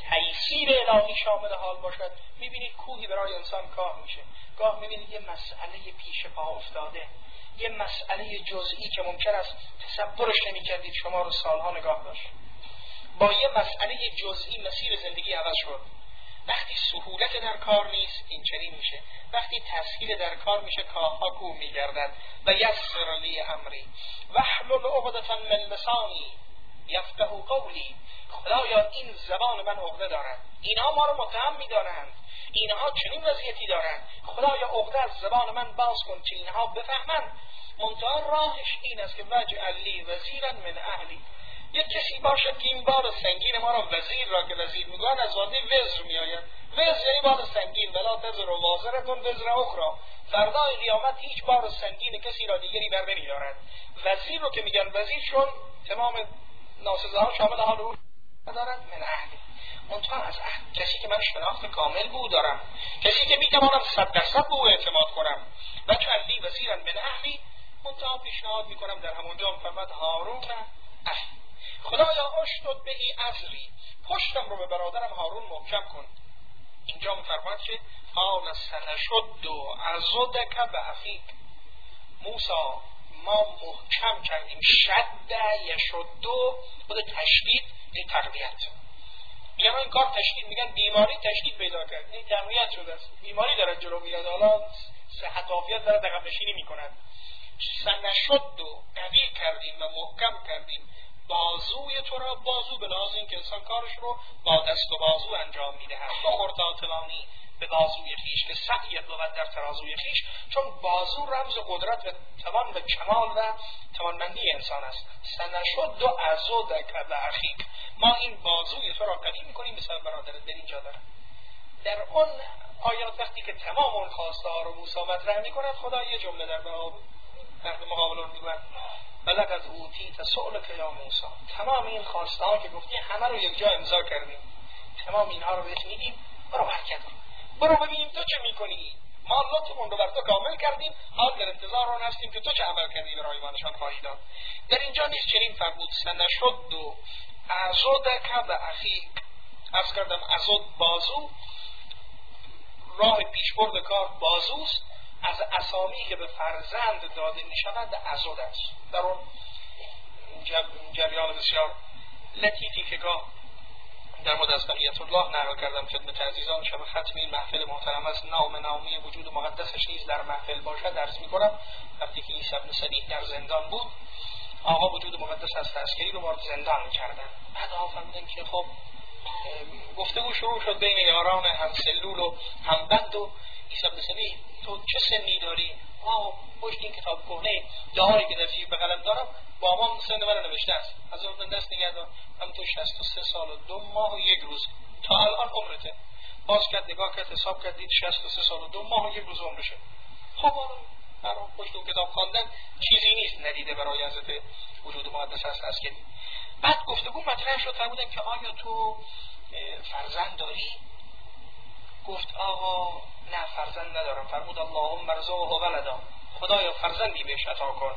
تیسیر الهی شامل حال باشد، میبینید کوهی برای انسان کاه میشه. گاه میبینید یه مسئله پیش پا افتاده، یه مسئله جزئی که ممکن است تصورش نمیکردید شما رو سالها نگاه داشت، با یه مسئله جزئی مسیر زندگی عوض شد. وقتی سهولت در کار نیست این چنین میشه، وقتی تسهیل در کار میشه کاهها کوه میگردد. و یسر لی امری واحلل عقدة من لسانی یفقهوا قولی، خدایا این زبان من عقده دارد، اینها ما رو متهم میدارند، اینها چنین وضعیتی دارند، خدایا عقده از زبان من باز کن که اینها بفهمند. منتها راهش این است که واجعل لی وزیرا من اهلی، یک کسی باشد که این بار سنگین ما را، وزیر را که وزیر میگوید از واژه وزر میآید، وزر یعنی بار سنگین، ولا تزر وازرة وزر اخرى، فردای قیامت هیچ بار سنگین کسی را دیگری بر نمیدارد. وزیر رو که میگن وزیر چون تمام ناسزه ها شامل حال او ندارد، من اهلی، منتها از اهل، کسی که من شناخت کامل به او دارم، کسی که میتوانم 100% به او اعتماد کنم. و چندی وزیرا من اهلی، منتها پیشنهاد میکنم در همونجا فرمود هارون اهلی، خدایا اشدد بهی اذری، پشتم رو به برادرم هارون محکم کن. اینجا میفرماد که قال سنشد عضدک باخیک، موسی ما محکم کردیم، شد یشد خود تشدید این تقویت، میگن این کار تشدید، میگن بیماری تشدید پیدا کرد، این تقویت شده است، بیماری داره جلو میاد، حالا صحت عافیت داره عقب نشینی میکنن. سنشد قوی کردیم و محکم کردیم بازوی تو را، بازو به لحاظ این که انسان کارش رو با دست و بازو انجام میدهد، خورتاتلانی به بازوی خیش که سعیت بود در ترازوی خیش، چون بازو رمز قدرت و توان و کمال و توانمندی انسان است. سنشد و عضدک باخیک، ما این بازوی تو را قوی میکنیم مثل برادرت. در اینجا داره در اون آیات وقتی که تمام اون خواسته ها رو موسی مطرح میکند، خدا یه جمله در مقابل اون میگوید ولقد اوتیت سؤلک یا موسی، تمام این خواسته ها که گفتی همه رو یک جا امضا کردیم، تمام اینها رو بهت میدیم، برو حرکت کن، برو ببینیم تو چه میکنی، ما لطفمون رو بر تو کامل کردیم، حال در انتظار آن هستیم که تو چه عمل کردی برای ما نشان خواهی داد. در اینجا نیست چنین فرمود سنشد و عضدک باخیک، عرض کردم عضد بازو، راه پیشبرد کار بازوست، از اسامی که به فرزند داده می شود عضد است. در اون جریان بسیار لطیفی که گاه در مورد از بقیت الله نقل کردم خدمت عزیزان، شب ختم این محفل محترم است، نامی وجود مقدسش نیز در محفل باشد. عرض می کنم وقتی که عیسی بن صدیق در زندان بود، آقا وجود مقدس از تسکری رو وارد زندان می کردن. بعد آقا فهمیدن که خب گفتگو شروع شد بین یاران هم سلول و هم بند و عیسی بن صدیق تو چه سنی داری؟ پشت این کتاب کهنه دعایی که در جیب قلم دارم با ما سن من نوشته است، از اون دست نگه دار، هم تو 63 سال و 2 ماه و 1 روز تا الان عمرته. باز کرد نگاه کرد حساب کرد دید 63 سال و 2 ماه و 1 روز عمرشه. خب برای پشت اون کتاب خواندن چیزی نیست ندیده برای حضرت وجود مقدس هست از که. بعد گفتگو مطرح شد، فرمودن که آیا تو فرزند داری؟ گفت آقا نه فرزند ندارم. فرمود اللهم ارزقه ولدا، خدایا فرزندی بهش عطا کن.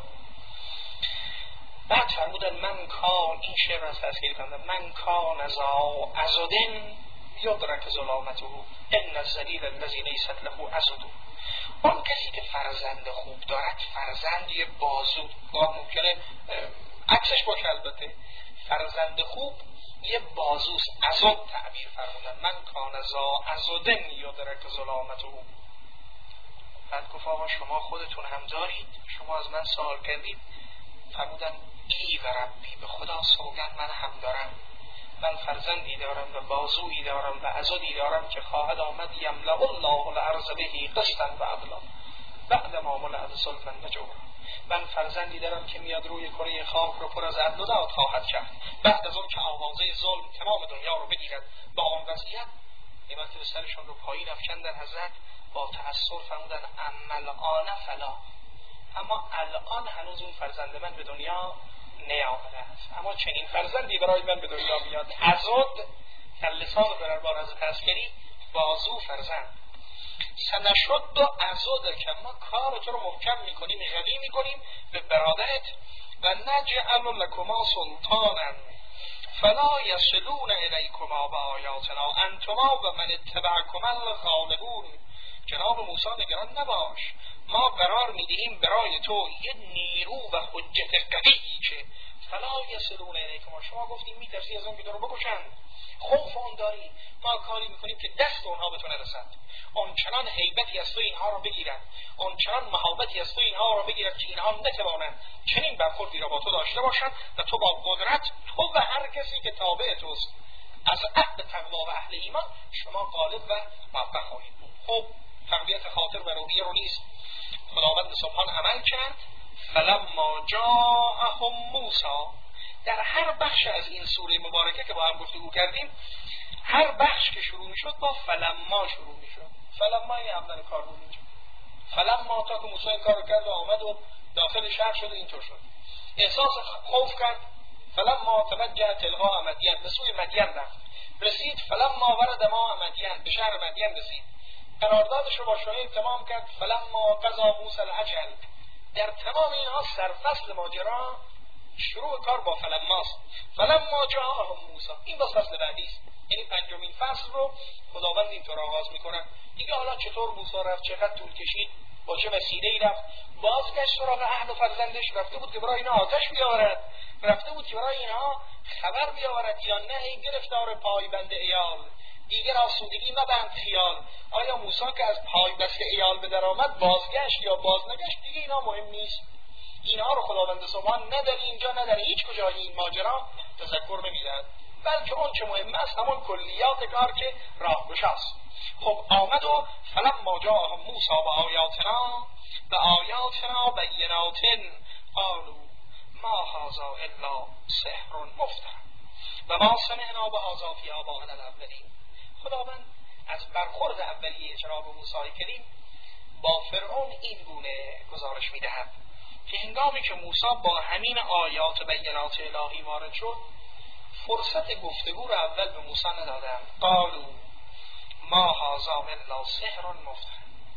بعد فرمودن من کان، این شعر از تذکیر کردن، من کان ذا عضدن یدرک ظلامته ان الذلیل الذی لیست له عضد. اون کسی که فرزند خوب دارد، فرزند یه بازو، ممکنه عکسش باشه، البته فرزند خوب یه بازوست، عضد تعبیر فرمودن، من کان ذا عضدن یدرک ظلامته. بعد گفت آقا شما خودتون هم دارید؟ شما از من سوال کردید؟ فرمودن ای و ربی، به خدا سوگند من هم دارم. من فرزندی دارم و بازویی دارم و عضدی دارم که خواهد آمد یملأ الله الارض به قسطا و عدلا بعد ما ملأت ظلما و جورا. من فرزندی دارم که میاد روی کره خاک رو پر از عدل و داد خواهد کرد بعد از اون که آوازه ظلم تمام دنیا رو بگیرد با آن وضعیت. یه وقتی به سرشون رو پایین افکندن حضرت با تأثر فرمودن اما الآن فلا، اما الان هنوز اون فرزند من به دنیا نیامده است، اما چنین فرزندی برای من به دنیا بیاد. عضد که لسان در بار از تذکری بازو فرزند. سنشد و عضد که ما کار تو رو محکم میکنیم قوی میکنیم به برادرت و نجعل لکما سلطانا فلا یصلون الیکما بآیاتنا انتما و من اتبعکما الغالبون. جناب موسی نگران نباش، ما قرار میدهیم برای تو یه نیرو و حجت قوی که فلا یصلون الیکما. شما گفتیم میترسی از اون که تو رو بکشن، خوف اون داری، ما کاری میکنیم که دست اونها به تو نرسد. آنچنان هیبتی از تو اینها رو بگیرن، آنچنان مهابتی از تو اینها رو بگیرن که اینها نتوانند چنین برخوردی را با تو داشته باشند و تو با قدرت، تو و هر کسی که تابع توست از عهد تقوا و اهل ایمان شما غالب و موفق خواهید بود. خب تقویت خاطر و روحیه رو نیست خداوند سبحان عمل کرد. فلما جاءهم موسی، در هر بخش از این سوره مبارکه که با هم گفتگو کردیم هر بخش که شروع میشد با فلما شروع میشد. فلما این اول کار بود اینجا. فلما تا که موسی این کار رو کرد و آمد و داخل شهر شد و اینطور شد، احساس خوف کرد. فلما توجه تلقاء مدین، به سوی مدین رفت، رسید فلما ورد ماء مدین، به شهر مدین رسید، قراردادش رو با شعیب تمام کرد. فلما قضا موسی الاجل، در تمام اینها سرفصل ماجرا شروع کار با فلماست. فلما جاءهم موسی، این با فصل بعدی است، یعنی پنجمین فصل رو خداوند اینطور آغاز میکنه. دیگه حالا چطور موسی رفت، چقدر طول کشید، با چه وسیله‌ای رفت، بازگشت سراغ اهل و فرزندش، رفته بود که برای اینا آتش بیاورد، رفته بود که برای اینها خبر بیاورد یا نه ای گرفتار پایبند عیال دیگر آسودگی مبند خیال. آیا موسی که از پایبست عیال به در آمد بازگشت یا باز نگشت دیگه اینا مهم نیست. اینها رو خداوند سبحان نه در اینجا نه در هیچ کجای این ماجرا تذکر نمیدهد، بلکه اون چه مهم است همون کلیات کار که راهگشا است. خب آمد و فلما جاءهم موسی و آیاتنا بینات قالوا ما هذا الا سحر مفتر و ما سمعنا بهذا فی آبائنا الاولین. خداوند از برخورد اولیه جناب موسی کریم با فرعون این گونه گزارش میدهد که هنگامی که موسی با همین آیات و بینات الهی وارد شد فرصت گفتگو را اول به موسی ندادند. قالوا ما هذا الا سحر مفتر.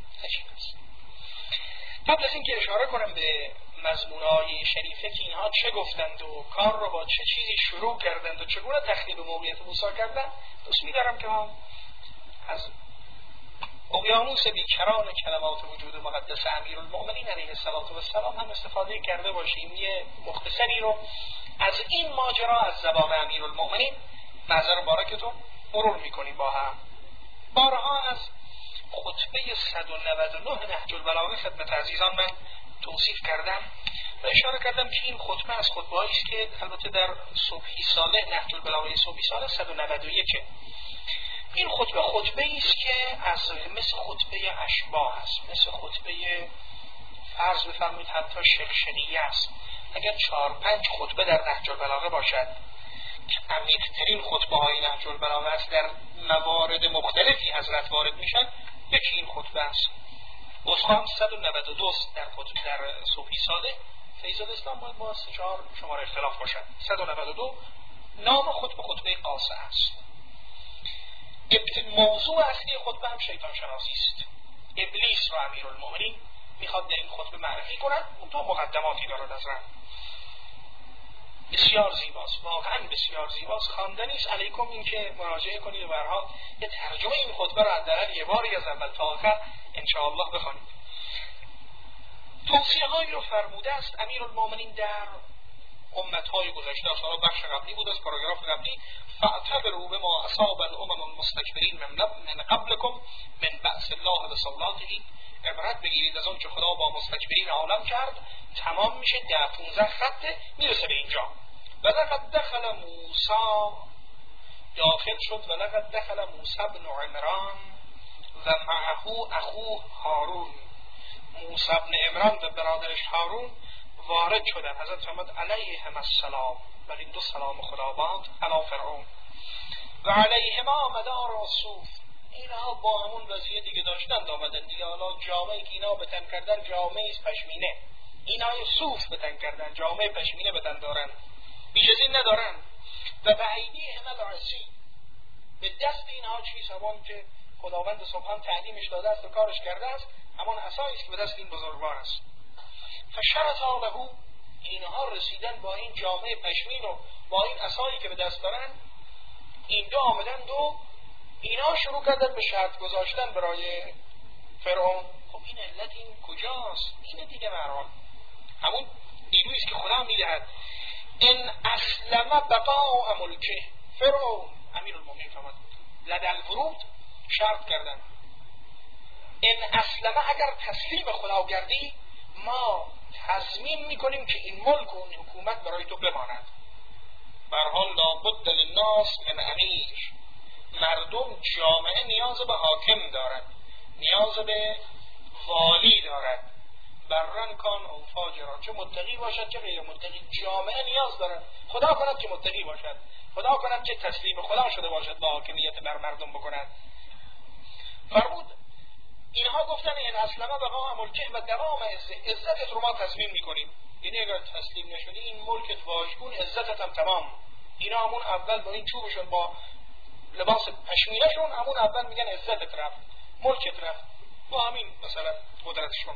قبل از اینکه اشاره کنم به مضمونهای شریفه که اینها چه گفتند و کار رو با چه چیزی شروع کردند و چگونه تخریب موقعیت موسی کردند، دوست می‌دارم که ما از اقیانوس بیکران کلمات وجود مقدس امیرالمؤمنین علیه السلام هم استفاده کرده باشیم. یه مختصری رو از این ماجرا از زبان امیرالمؤمنین نظر بارکتون مرور میکنیم با هم. بارها از خطبه 199 نهج البلاغه خدمت عزیزان من توصیف کردم و اشاره کردم که این خطبه از خطبه‌ای است که البته در صبحی صالح نهج البلاغه صبحی صالح 191 این خطبه است که از مثل خطبه اشباح است، مثل خطبه فرض بفرمایید حتی شرشدیه است. اگر 4-5 خطبه در نهج البلاغه باشد که عمیق‌ترین خطبه های نهج البلاغه است، در موارد مختلفی حضرت وارد میشن، یکی این خطبه است. بسخام 192 در خطبه در صبحی صالح فیض الاسلام باید با 4 شماره اختلاف باشد. 192 نام خطبه قاصه است. موضوع اصلی خطبه هم شیطان شناسی است. ابلیس رو امیرالمؤمنین میخواد در این خطبه معرفی کنند. اون تو مقدماتی داره نظرم بسیار زیباست، واقعا بسیار زیباست، خواندنی است. علیکم این که مراجعه کنید و برها یه ترجمه این خطبه رو حداقل یه باری از اول تا آخر انشاءالله بخوانید. توصیه هایی رو فرموده است امیرالمؤمنین در امتهای گذشته. اصلا بخش قبلی بود از پاراگراف قبلی، فاعتبروا بما اصاب الامم المستكبرین من قبلكم من بأس الله بصلاته. عبرت بگیرید از اون که خدا با مستکبرین عالم کرد. تمام میشه 10-15 خط میرسه به اینجا. و لقد دخل موسی داخل شد و لقد دخل موسی بن عمران و معه اخوه هارون. موسی بن عمران و برادرش هارون وارد شدن. حضرت محمد علیهم السلام، بر این دو سلام خداوند، علی فرعون و علیهما مدار و صوف. اینا با همون وضعیتی که داشتند آمدن دیگه. حالا جامعی که اینا به تن کردن جامعه است پشمینه، اینا صوف به تن کردن، جامعه پشمینه به تن دارن، بیش از این ندارن. و به ایدیهم العصی، به دست اینها چیز همون که خداوند سبحان تعلیمش داده است و کارش کرده است، همون عصایی است که به دست این بزرگوار است. فشرطا له، اینها رسیدن با این جامعه پشمین و با این عصایی که به دست دارن، این دو آمدند و اینا شروع کردن به شرط گذاشتن برای فرعون. خب این علت این کجاست؟ اینه دیگه مرحال همون نیرویی که خدا میدهد. ان اسلم بقاء ملکه، فرعون امیرالمومنین فرمود لدل ورود شرط کردن ان اسلم، اگر تسلیم خدا گردی ما تضمین میکنیم که این ملک و این حکومت برای تو بماند. برحال لابد للناس من امیر، مردم جامعه نیاز به حاکم دارد، نیاز به والی دارد. برن کان او فاجرا، چه متقی باشد چه غیر متقی، جامعه نیاز دارد. خدا کند که متقی باشد، خدا کند که تسلیم خدا شده باشد با حاکمیت بر مردم بکند. فرمود اینها گفتن این اسلمه بقاء ملکه و دوام عزتت رو ما تضمین میکنیم. یعنی اگر تسلیم نشدی این ملکت واژگون، عزتت هم تمام. اینا همون اول با این چوبشون با لباس پشمینه‌شون همون اول میگن عزتت رفت، ملکت رفت، با همین مثلا قدرتشون.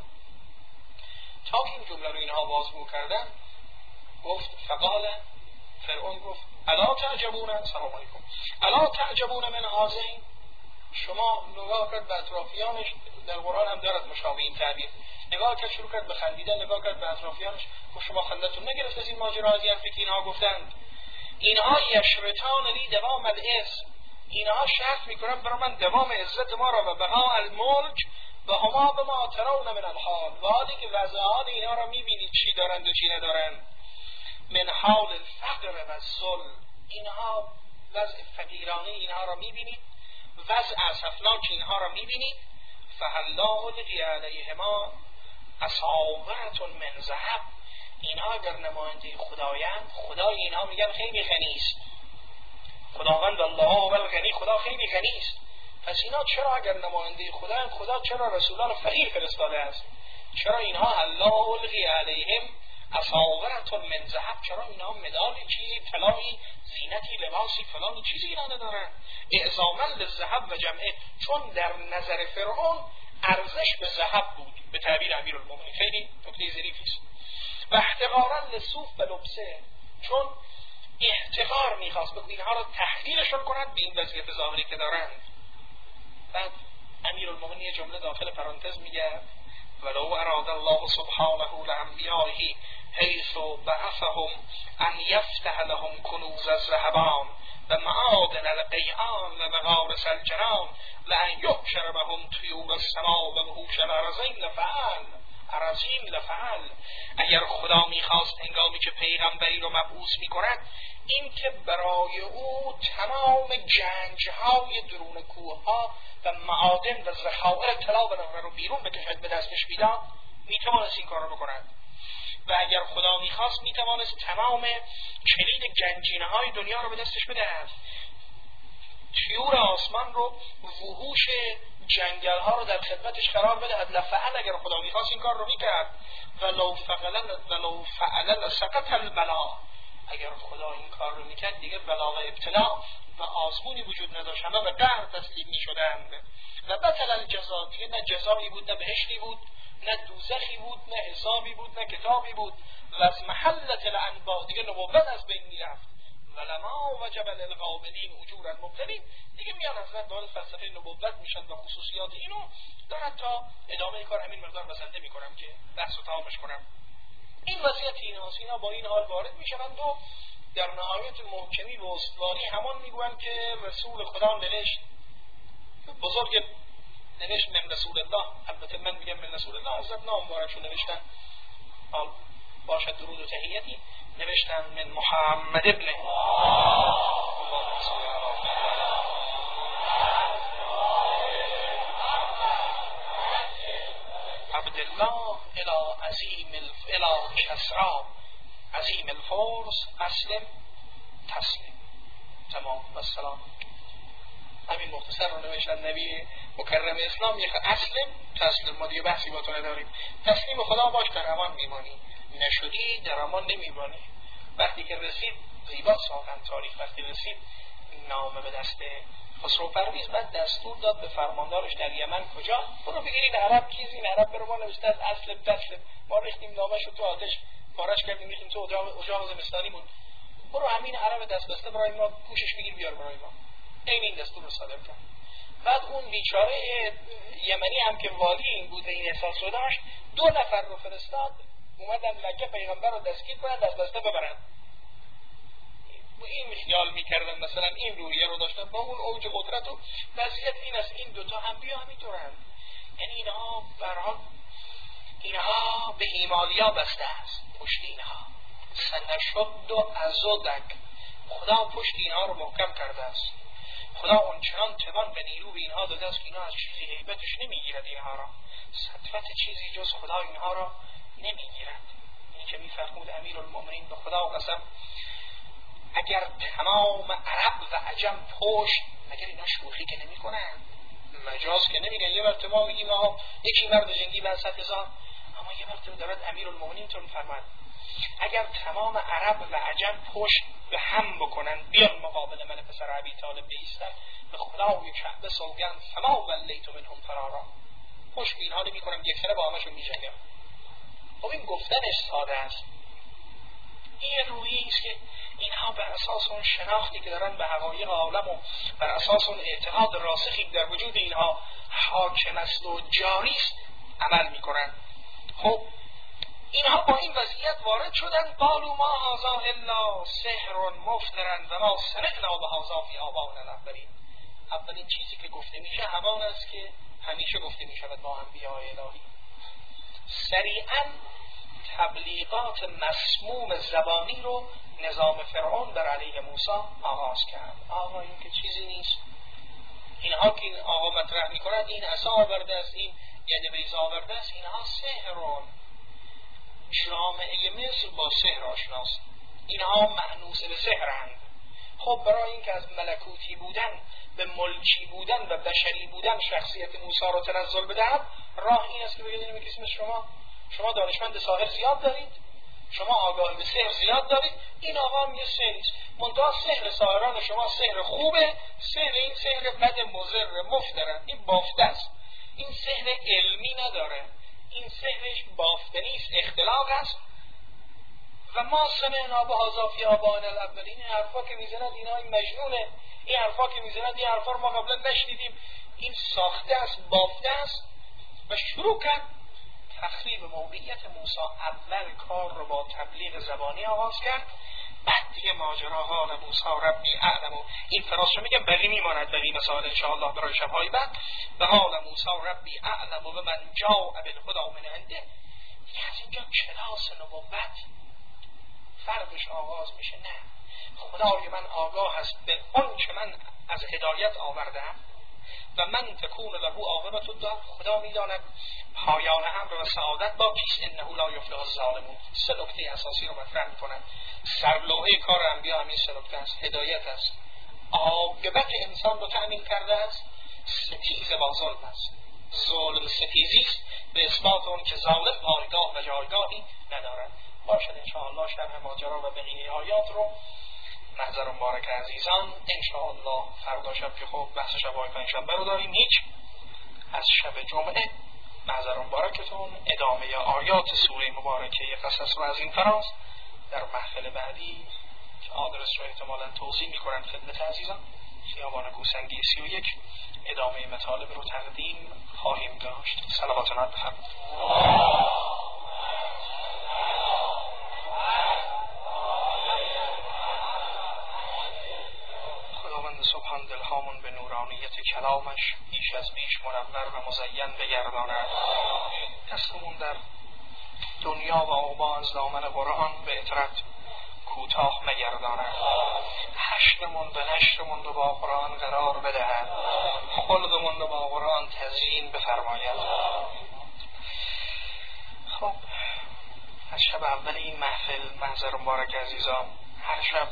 تا این جمله رو اینها بازگو کردن گفت فقال، فرعون گفت الا تعجبون، سلام علیکم، الا تعجبون من هذین، شما نگاه کرد به اطرافیانش، در قرآن هم دارد مشابه این تعبیر، نگاه کرد شروع کرد به خندیدن، نگاه کرد به اطرافیانش گفت شما خندتون نگرفت از این ماجرا، از این حرفی که اینها گفتند؟ اینها یشرطان لی دوام العز، اینها شرط میکنن برای من دوام عزت ما را و بقاء الملک و هما به ما ترون من الحال، و حالی که وضع حال اینها را میبینید چی دارند و چی ندارند. من حال الفقر و الذل، اینها وضع فقیرانه اینها را میبینید، وضع اسفناک اینها را میبینید. فهلا القی علیهما اصابرة من ذهب، اینها اگر نماینده خدایند، خدای اینها میگن خیلی غنی است، خداوند الله و الغنی، خدا خیلی غنی است. پس اینا چرا اگر نماینده خدایند، خدا چرا رسولان فقیر فرستاده است؟ چرا اینها الله القی علیهم اصابرة من ذهب، چرا اینها مدالی، چیزی، طلایی، زینتی، لباسی، فلانی چیزی اینا ندارن؟ اعظاما للذهب و جمعه، چون در نظر فرعون ارزش به ذهب بود، به تعبیر امیرالمومنین. خیلی نکته ظریفی است. و احتقارا للصوف و لبسه، چون احتقار میخواست به اینها را تحقیرشون کند به این وضعیت ظاهری که دارند. بعد امیرالمومنین یه جمله داخل پرانتز میگه ولو اراد الله سبحانه لانبیائه حیث بعثهم ان یفتح لهم کنوز الذهبان و معادن القیعان و مغارس الجنان لان یحشر بهم طیور السماء و وحوش الارضین لفعل. اگر خدا میخواست هنگامی که پیغمبری رو مبعوث میکند این که برای او تمام گنجهای درون کوهها و معادن و ذخایر طلا رو بیرون بکشد، به دستش میداد، میتوانست این کار رو بکند. و اگر خدا میخواست میتوانست تمام کلید گنجینه های دنیا رو به دستش بدهد، طیور آسمان رو، وحوش جنگل ها رو در خدمتش قرار بدهد. لفعل، اگر خدا میخواست این کار رو میکرد. ولو فعل لسقط البلا، اگر خدا این کار رو میکرد دیگه بلا و ابتلا و آزمونی وجود نداشت، همه به قهر تسلیم میشدند. و بطل الجزا، دیگه نه جزایی بود، نه بهشتی بود، نه دوزخی بود، نه حسابی بود، نه کتابی بود. و از محلت الانباء، دیگه نبوت از بین میرفت. ولما وجب للغابرین اجور المبتلین، دیگه میان حضرت وارد فلسفه نبوت میشن و خصوصیات اینو دارن. تا ادامه کار همین مقدار بسنده میکنم که بحث رو تمامش کنم. این وضعیت اینا با این حال وارد میشوند و در نهایت محکمی و استواری همان میگویند که رسول خدا نوشت، بزرگ نوشت من رسول الله. البته من میگم من رسول الله، حضرت نام مبارکشون نوشتن، حال باشد درود و تحیتی، نوشتن من محمد ابن عبدالله الى کسرا عظیم الفرس اسلم تسلیم. تمام و سلام. همین مختصر رو نوشتن نبی مکرم اسلام. یک اسلم تسلیم. ما دیگه بحثی با تو نداریم. تسلیم خدا باش، در امان میمانی. نشدی در امان نمیمانی. وقتی که رسید زیبا ساختن تاریخ، وقتی رسید نامه به دست خسرو پرویز، بعد دستور داد به فرماندارش در یمن کجا برو بگیرین عرب کیز، این عرب برو ما نوشته از اسلم تسلیم، ما ریختیم نامه‌شو تو آتش پارش کردیم ریختیم تو اجاق زمستانی بود، برو همین عرب دست بسته برای ما پوشش بگیر بیار برای ما. این دستور رو صادر کرد. بعد اون بیچاره یمنی هم که والی این بود و این احساس رو داشت، 2 نفر رو فرستاد اومدن مکه پیغمبر رو دستگیر کنن، دست بسته ببرن. این خیال میکردن مثلا این روحیه رو داشتن با اون اوج قدرت و وضعیت این است. این دوتا هم بیا همینطورن، یعنی اینها برها اینها به هیمالیا بسته است. پشت اینها سنشد و ازودک، خدا پشت اینها رو محکم کرده است. خدا اونچنان توان به نیرو به اینها داده است که اینها از چیزی هیبتش نمیگیرد. اینها را سطوت چیزی جز خدا اینها را نمیگیرد. این که میفرمود امیرالمؤمنین به خدا قسم اگر تمام عرب و عجم پشت، اگر اینا شوخی که نمی کنن، مجاز که نمیگن. یه وقت ما میگیم آها یکی مرد جنگی من 100,000، اما یه وقت دارد امیرالمؤمنین تو میفرماد اگر تمام عرب و عجم پشت به هم بکنن بیان مقابل من پسر ابی طالب بایستن، به خدا یک کعبه سوگند فما ولیت منهم فرارا، پشت به اینها نمیکنم، یک سره با همشون میجنگم. خب این گفتنش ساده است. این روحی است که اینها بر اساس اون شناختی که دارن به حقایق عالم و بر اساس اون اعتقاد راسخی در وجود اینها حاکم است و جاری است عمل میکنن. خب اینها با این وضعیت وارد شدن، قالوا ما هذا الا سحر مفترا و ما سمعنا بهذا فی آبائنا الاولین. اولین چیزی که گفته میشه همان است که همیشه گفته میشود با انبیاء الهی. سریعا تبلیغات مسموم زبانی رو نظام فرعون در علیه موسی آغاز کرد. آقا این که چیزی نیست، اینها که این آقا مطرح میکنند این عصا آورده است، این یده بیضا آورده است، اینها سحرون. جامعه مصر با سحر آشناست، اینها مأنوس به سحرند. خب برای اینکه از ملکوتی بودن به ملکی بودن و بشری بودن شخصیت موسی رو تنزل بدهد، راه این است که بگید این کسی مثل شما دانشمند ساحر زیاد دارید، شما آگاه به سحر زیاد دارید، این آقا هم یه سحریست، منتها سحر ساحران شما سحر خوبه، سحر این سحر بد مضر مفترن، این بافته است، این سحر علمی نداره، این سحرش بافتنی است، اختلاق است. و ما سمعنا بهذا فی آبائنا الاولین، این حرفا که میزند اینا این مجنونه، این حرفا که میزند این حرفا رو ما قبلا نشنیدیم، این ساخته است، بافته است. و شروع کرد تخریب موقعیت موسی. اول کار رو با تبلیغ زبانی آغاز کرد، بعد دیگه ماجراها و موسی ربی اعلم و این فراز رو میگم بقی میماند، بقی مسائل انشاءالله برای شبهای بعد. به حال موسی ربی اعلم و من جاء بالهدی من عنده. از اینجا کلاس نبوت فرقش آغاز میشه. نه، خدای من آگاه است به اون که من از هدایت آوردم و من تکون له عاقبت الدار، خدا میداند پایان امر و سعادت با کیست. انه لا یفلح الظالمون. 3 نکته اساسی رو مطرح میکنن. سرلوحه کار انبیا همین 3 نکته است. هدایت است، عاقبت انسان رو تأمین کرده است، ستیز با ظلم است. ظلم ستیزی است به اثبات اون که ظالم پایگاه و جایگاهی ندارد. باشد انشاءالله شرح ماجرا و بقیه آیات رو محضر مبارک عزیزان انشاءالله فردا شب که خب بحث شبهای پنجشنبه رو داریم، هیچ از شب جمعه محضر مبارکتون ادامه آیات سوره مبارکه قصص و از این فراز در محفل بعدی که آدرس رو احتمالا توضیح میکنن خدمت عزیزان، خیابان کوسنگی 31 ادامه مطالب رو تقدیم خواهیم داشت. صلواتنا بفرمایید. سبحان دلهامون به نورانیت کلامش بیش از بیش منور و مزین بگرداند. دستمون در دنیا و عقبا از دامن قرآن به اطرت کوتاه نگرداند، حشرمون به نشرمون رو با قرآن قرار بدهد، خلقمون رو با قرآن تزیین بفرماید. خب از شب اول این محفل محضر مبارک عزیزان، هر شب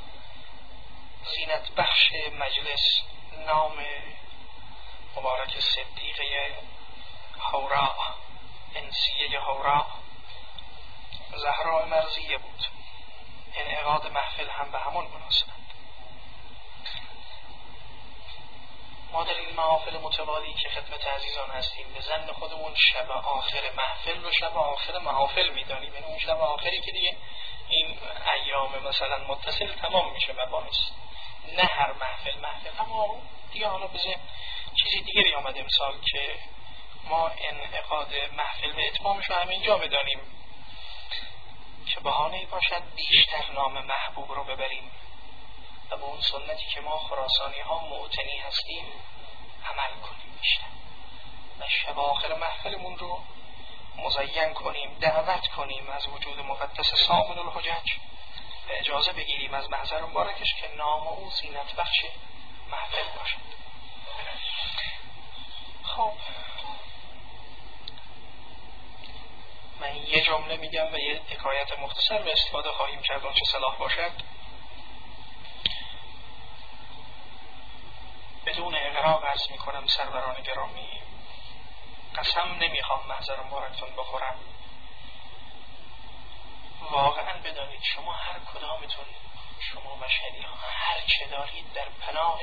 زینت بخش مجلس نام مبارک صدیقه حوراء، انسیه حوراء، زهراء مرضیه بود. انعقاد محفل هم به همون مناسبت. ما در این محافل متوالی که خدمت عزیزان هستیم به ظن خودمون شب آخر محفل و شب آخر محافل میدانیم، یعنی اون شب آخری که دیگه این ایام مثلا متصل تمام میشه مباحث، نه هر محفل. اما دیگه حالا بذاریم چیزی دیگری آمد امسال که ما انعقاد محفل به اتمامش رو همینجا بدانیم که بهانه‌ای باشد بیشتر نام محبوب رو ببریم و به اون سنتی که ما خراسانی ها معتنی هستیم عمل کنیم بیشتر و شب آخر محفلمون رو مزین کنیم، دعوت کنیم از وجود مقدس سامن الحجج و اجازه بگیریم از محضر مبارکش که نام او زینت بخش محفل باشد. خب من یه جمله میگم و یه حکایت مختصر به استفاده خواهیم کرد چه صلاح باشد. بدون اغراق عرض میکنم سروران گرامی، قسم نمیخوام محضر مبارکتون بخورم، واقعا بدانید شما هر کدامتون، شما مشهدی ها هر چه دارید در پناه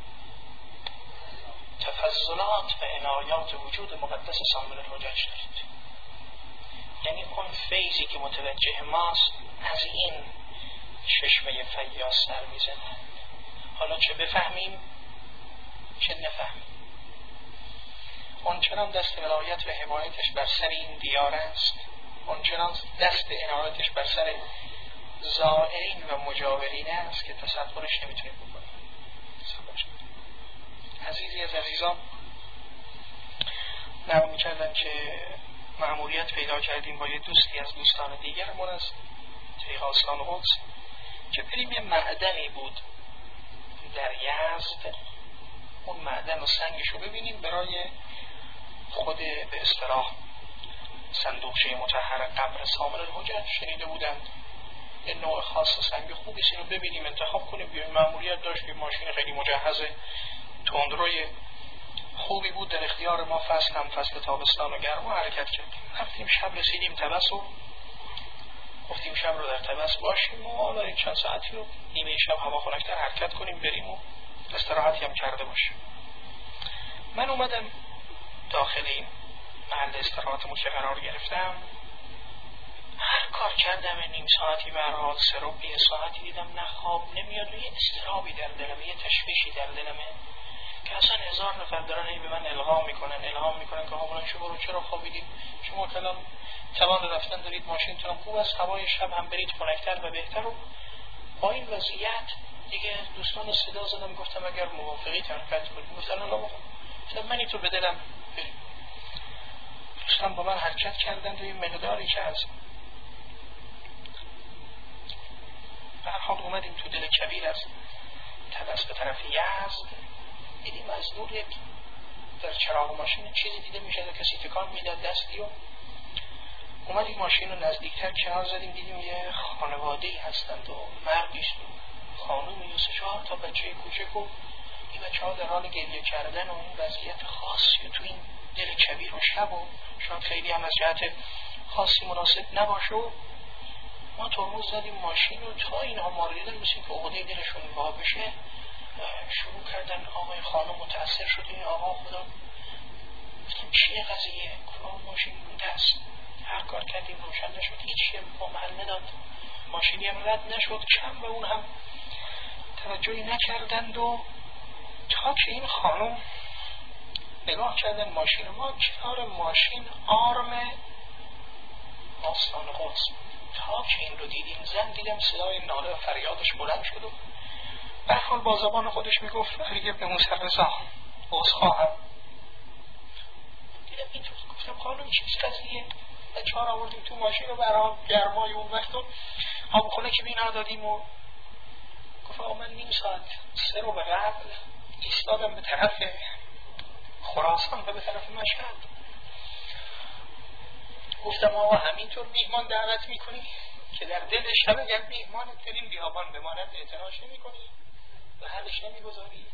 تفضلات و عنایات وجود مقدس سامن الحجج دارید. یعنی اون فیضی که متوجه ماست از این چشمه فیاض سر میزنه، حالا چه بفهمیم چه نفهمیم. اونچنان دست ولایت و حمایتش بر سر این دیار است، اونچنان دست عنایتش بر سر زائرین و مجاورین است که تصورش نمیتونیم بکنیم. عزیزی از عزیزان نقل میکردن که مأموریت پیدا کردیم با یه دوستی از دوستان دیگرمون از طریق آستان قدس که بریم یه معدنی بود در یزد، اون معدن و سنگش رو ببینیم برای خود به اصطلاح صندوقچه مطهر قبر سامن الحجج. شنیده بودند یه نوع خاص سنگ خوبی رو ببینیم انتخاب کنیم بیایم. مأموریت داشتیم، ماشین خیلی مجهزه، تندروی خوبی بود در اختیار ما، فصل هم فصل تابستان و گرما، حرکت کردیم. رفتیم شب رسیدیم تبس و گفتیم شب رو در تبس باشیم و حالا این چند ساعتی رو نیمه شب هوا خنک‌تر حرکت کنیم بریم و استراحتی هم کرده باشیم. من اومدم داخل این محل استراحتمون که قرار گرفتم، هر کار کردم نیم ساعتی به هر حال یه ساعتی دیدم نه خواب نمیاد و یه اضطرابی در دلم، یه تشویشی در دلمه که اصلا 1000 نفر دارن به من الهام میکنن که حالا شما چرا خوابیدید، شما کلام توان رفتن دارید، ماشینتون خوب است، هوای شب هم برید خنک‌تر و بهتر. و با این وضعیت دیگه دوستان صدا زدم گفتم اگر موافقی حرکت کنید. گفتن الله گفتم منی تو به دلم بریم. دوستان با من حرکت کردن و یه مقداری که از به هر حال اومدیم تو دل کبیر از تبس به طرف یزد. دیدیم از دور یک در چراغ ماشین چیزی دیده میشه، کسی تکان میداد دستی و اومدیم ماشین رو نزدیکتر کنار زدیم، دیدیم یه خانواده‌ای هستند و مردیست و خانومی و 3-4 تا بچه کوچک و این بچه ها در حال گریه کردن و این وضعیت خاصی و تو این دل کبیر و شب و شاید خیلی هم از جهت خاصی مناسب نباشه و ما ترمز زدیم ماشین و تا اینها ما رو دیدن مثل که عقده دلشون وا بشه شروع کردن آقای خانم متأثر شد این آقا خدا. گفتم چیه قضیه؟ کلام ماشین بوده است، هر کار کردیم روشن نشد، هیچی با محل نداد، ماشینی هم رد نشد، کم و اون هم توجهی نکردند و تا که این خانم نگاه کردن ماشین ما، کنار ماشین آرم آستان قدس. تا که این رو دیدیم زن دیدم صدای ناله و فریادش بلند شد و به هر حال با زبان خودش میگفت علی ابن موسی رضا عذرخواهم. دیدم اینطور گفتم خانم چیز قضیه؟ بچه‌ها آوردیم تو ماشین و برام گرمای اون وقت و آبخونه که بینا دادیم و گفت آقا من نیم ساعت 3 رو به قبل ایستادم به طرف خراسان و به طرف مشهد. گفتم آقا همینطور میهمان دعوت میکنی که در دل شب اگر میهمانت در این بیابان بماند اعتراض نمیکنی و حلش نمیگذاری؟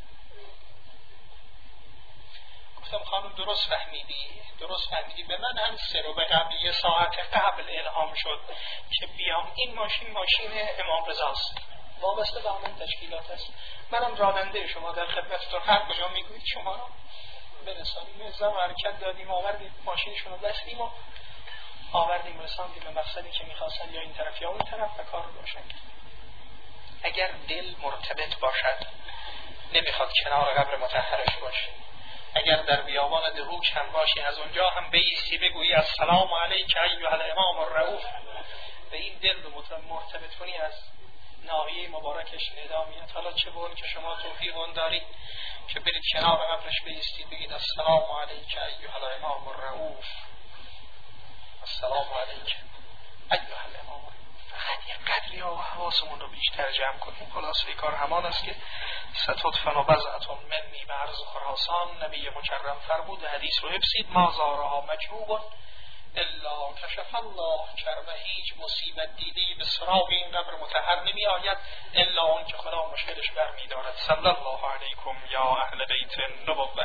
گفتم خانم درست فهمیدی به من هم 3 رو به قبل 1 ساعت قبل الهام شد که بیام. این ماشین امام رضاست، وابسته به همون تشکیلات است. منم راننده شما در خدمتتون، هر کجا میگویید شما رو برسانیم. نظام حرکت دادیم، آوردیم ماشینشون رو بستیم و آوردیم رساندیم به مقصدی که میخواستن، یا این طرف یا اون طرف، و کار رو روشن. اگر دل مرتبط باشد نمیخواد کنار قبر مطهرش باشی. اگر در بیابان دروک هم باشی از اونجا هم بیستی بگویی السلام علیک ایها الامام الرؤوف، به این دل مرتبط کنی از ناحیه مبارکش ندا میاد. حالا چه بون که شما توفیق اون دارید که برید کنار قبرش بیستید بگید السلام علیک ایها الامام الرؤوف، السلام علیک ایها الامام. فقط یک قدری ها و حواسمون رو بیشتر جمع کنیم. خلاصه کار همان است که ستطفن و بزعتون منی به عرض خراسان. نبی مکرم فرمود، حدیث رو حفظید، ما زارها مجروبون الا کشف الله کربه. هیچ مصیبت دیده‌ای به سراغ این قبر مطهر نمی آید الا اون که خدا مشکلش برمی دارد. صلی الله علیکم یا اهل بیت النبوة.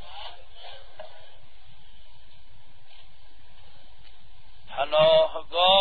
پناهگاه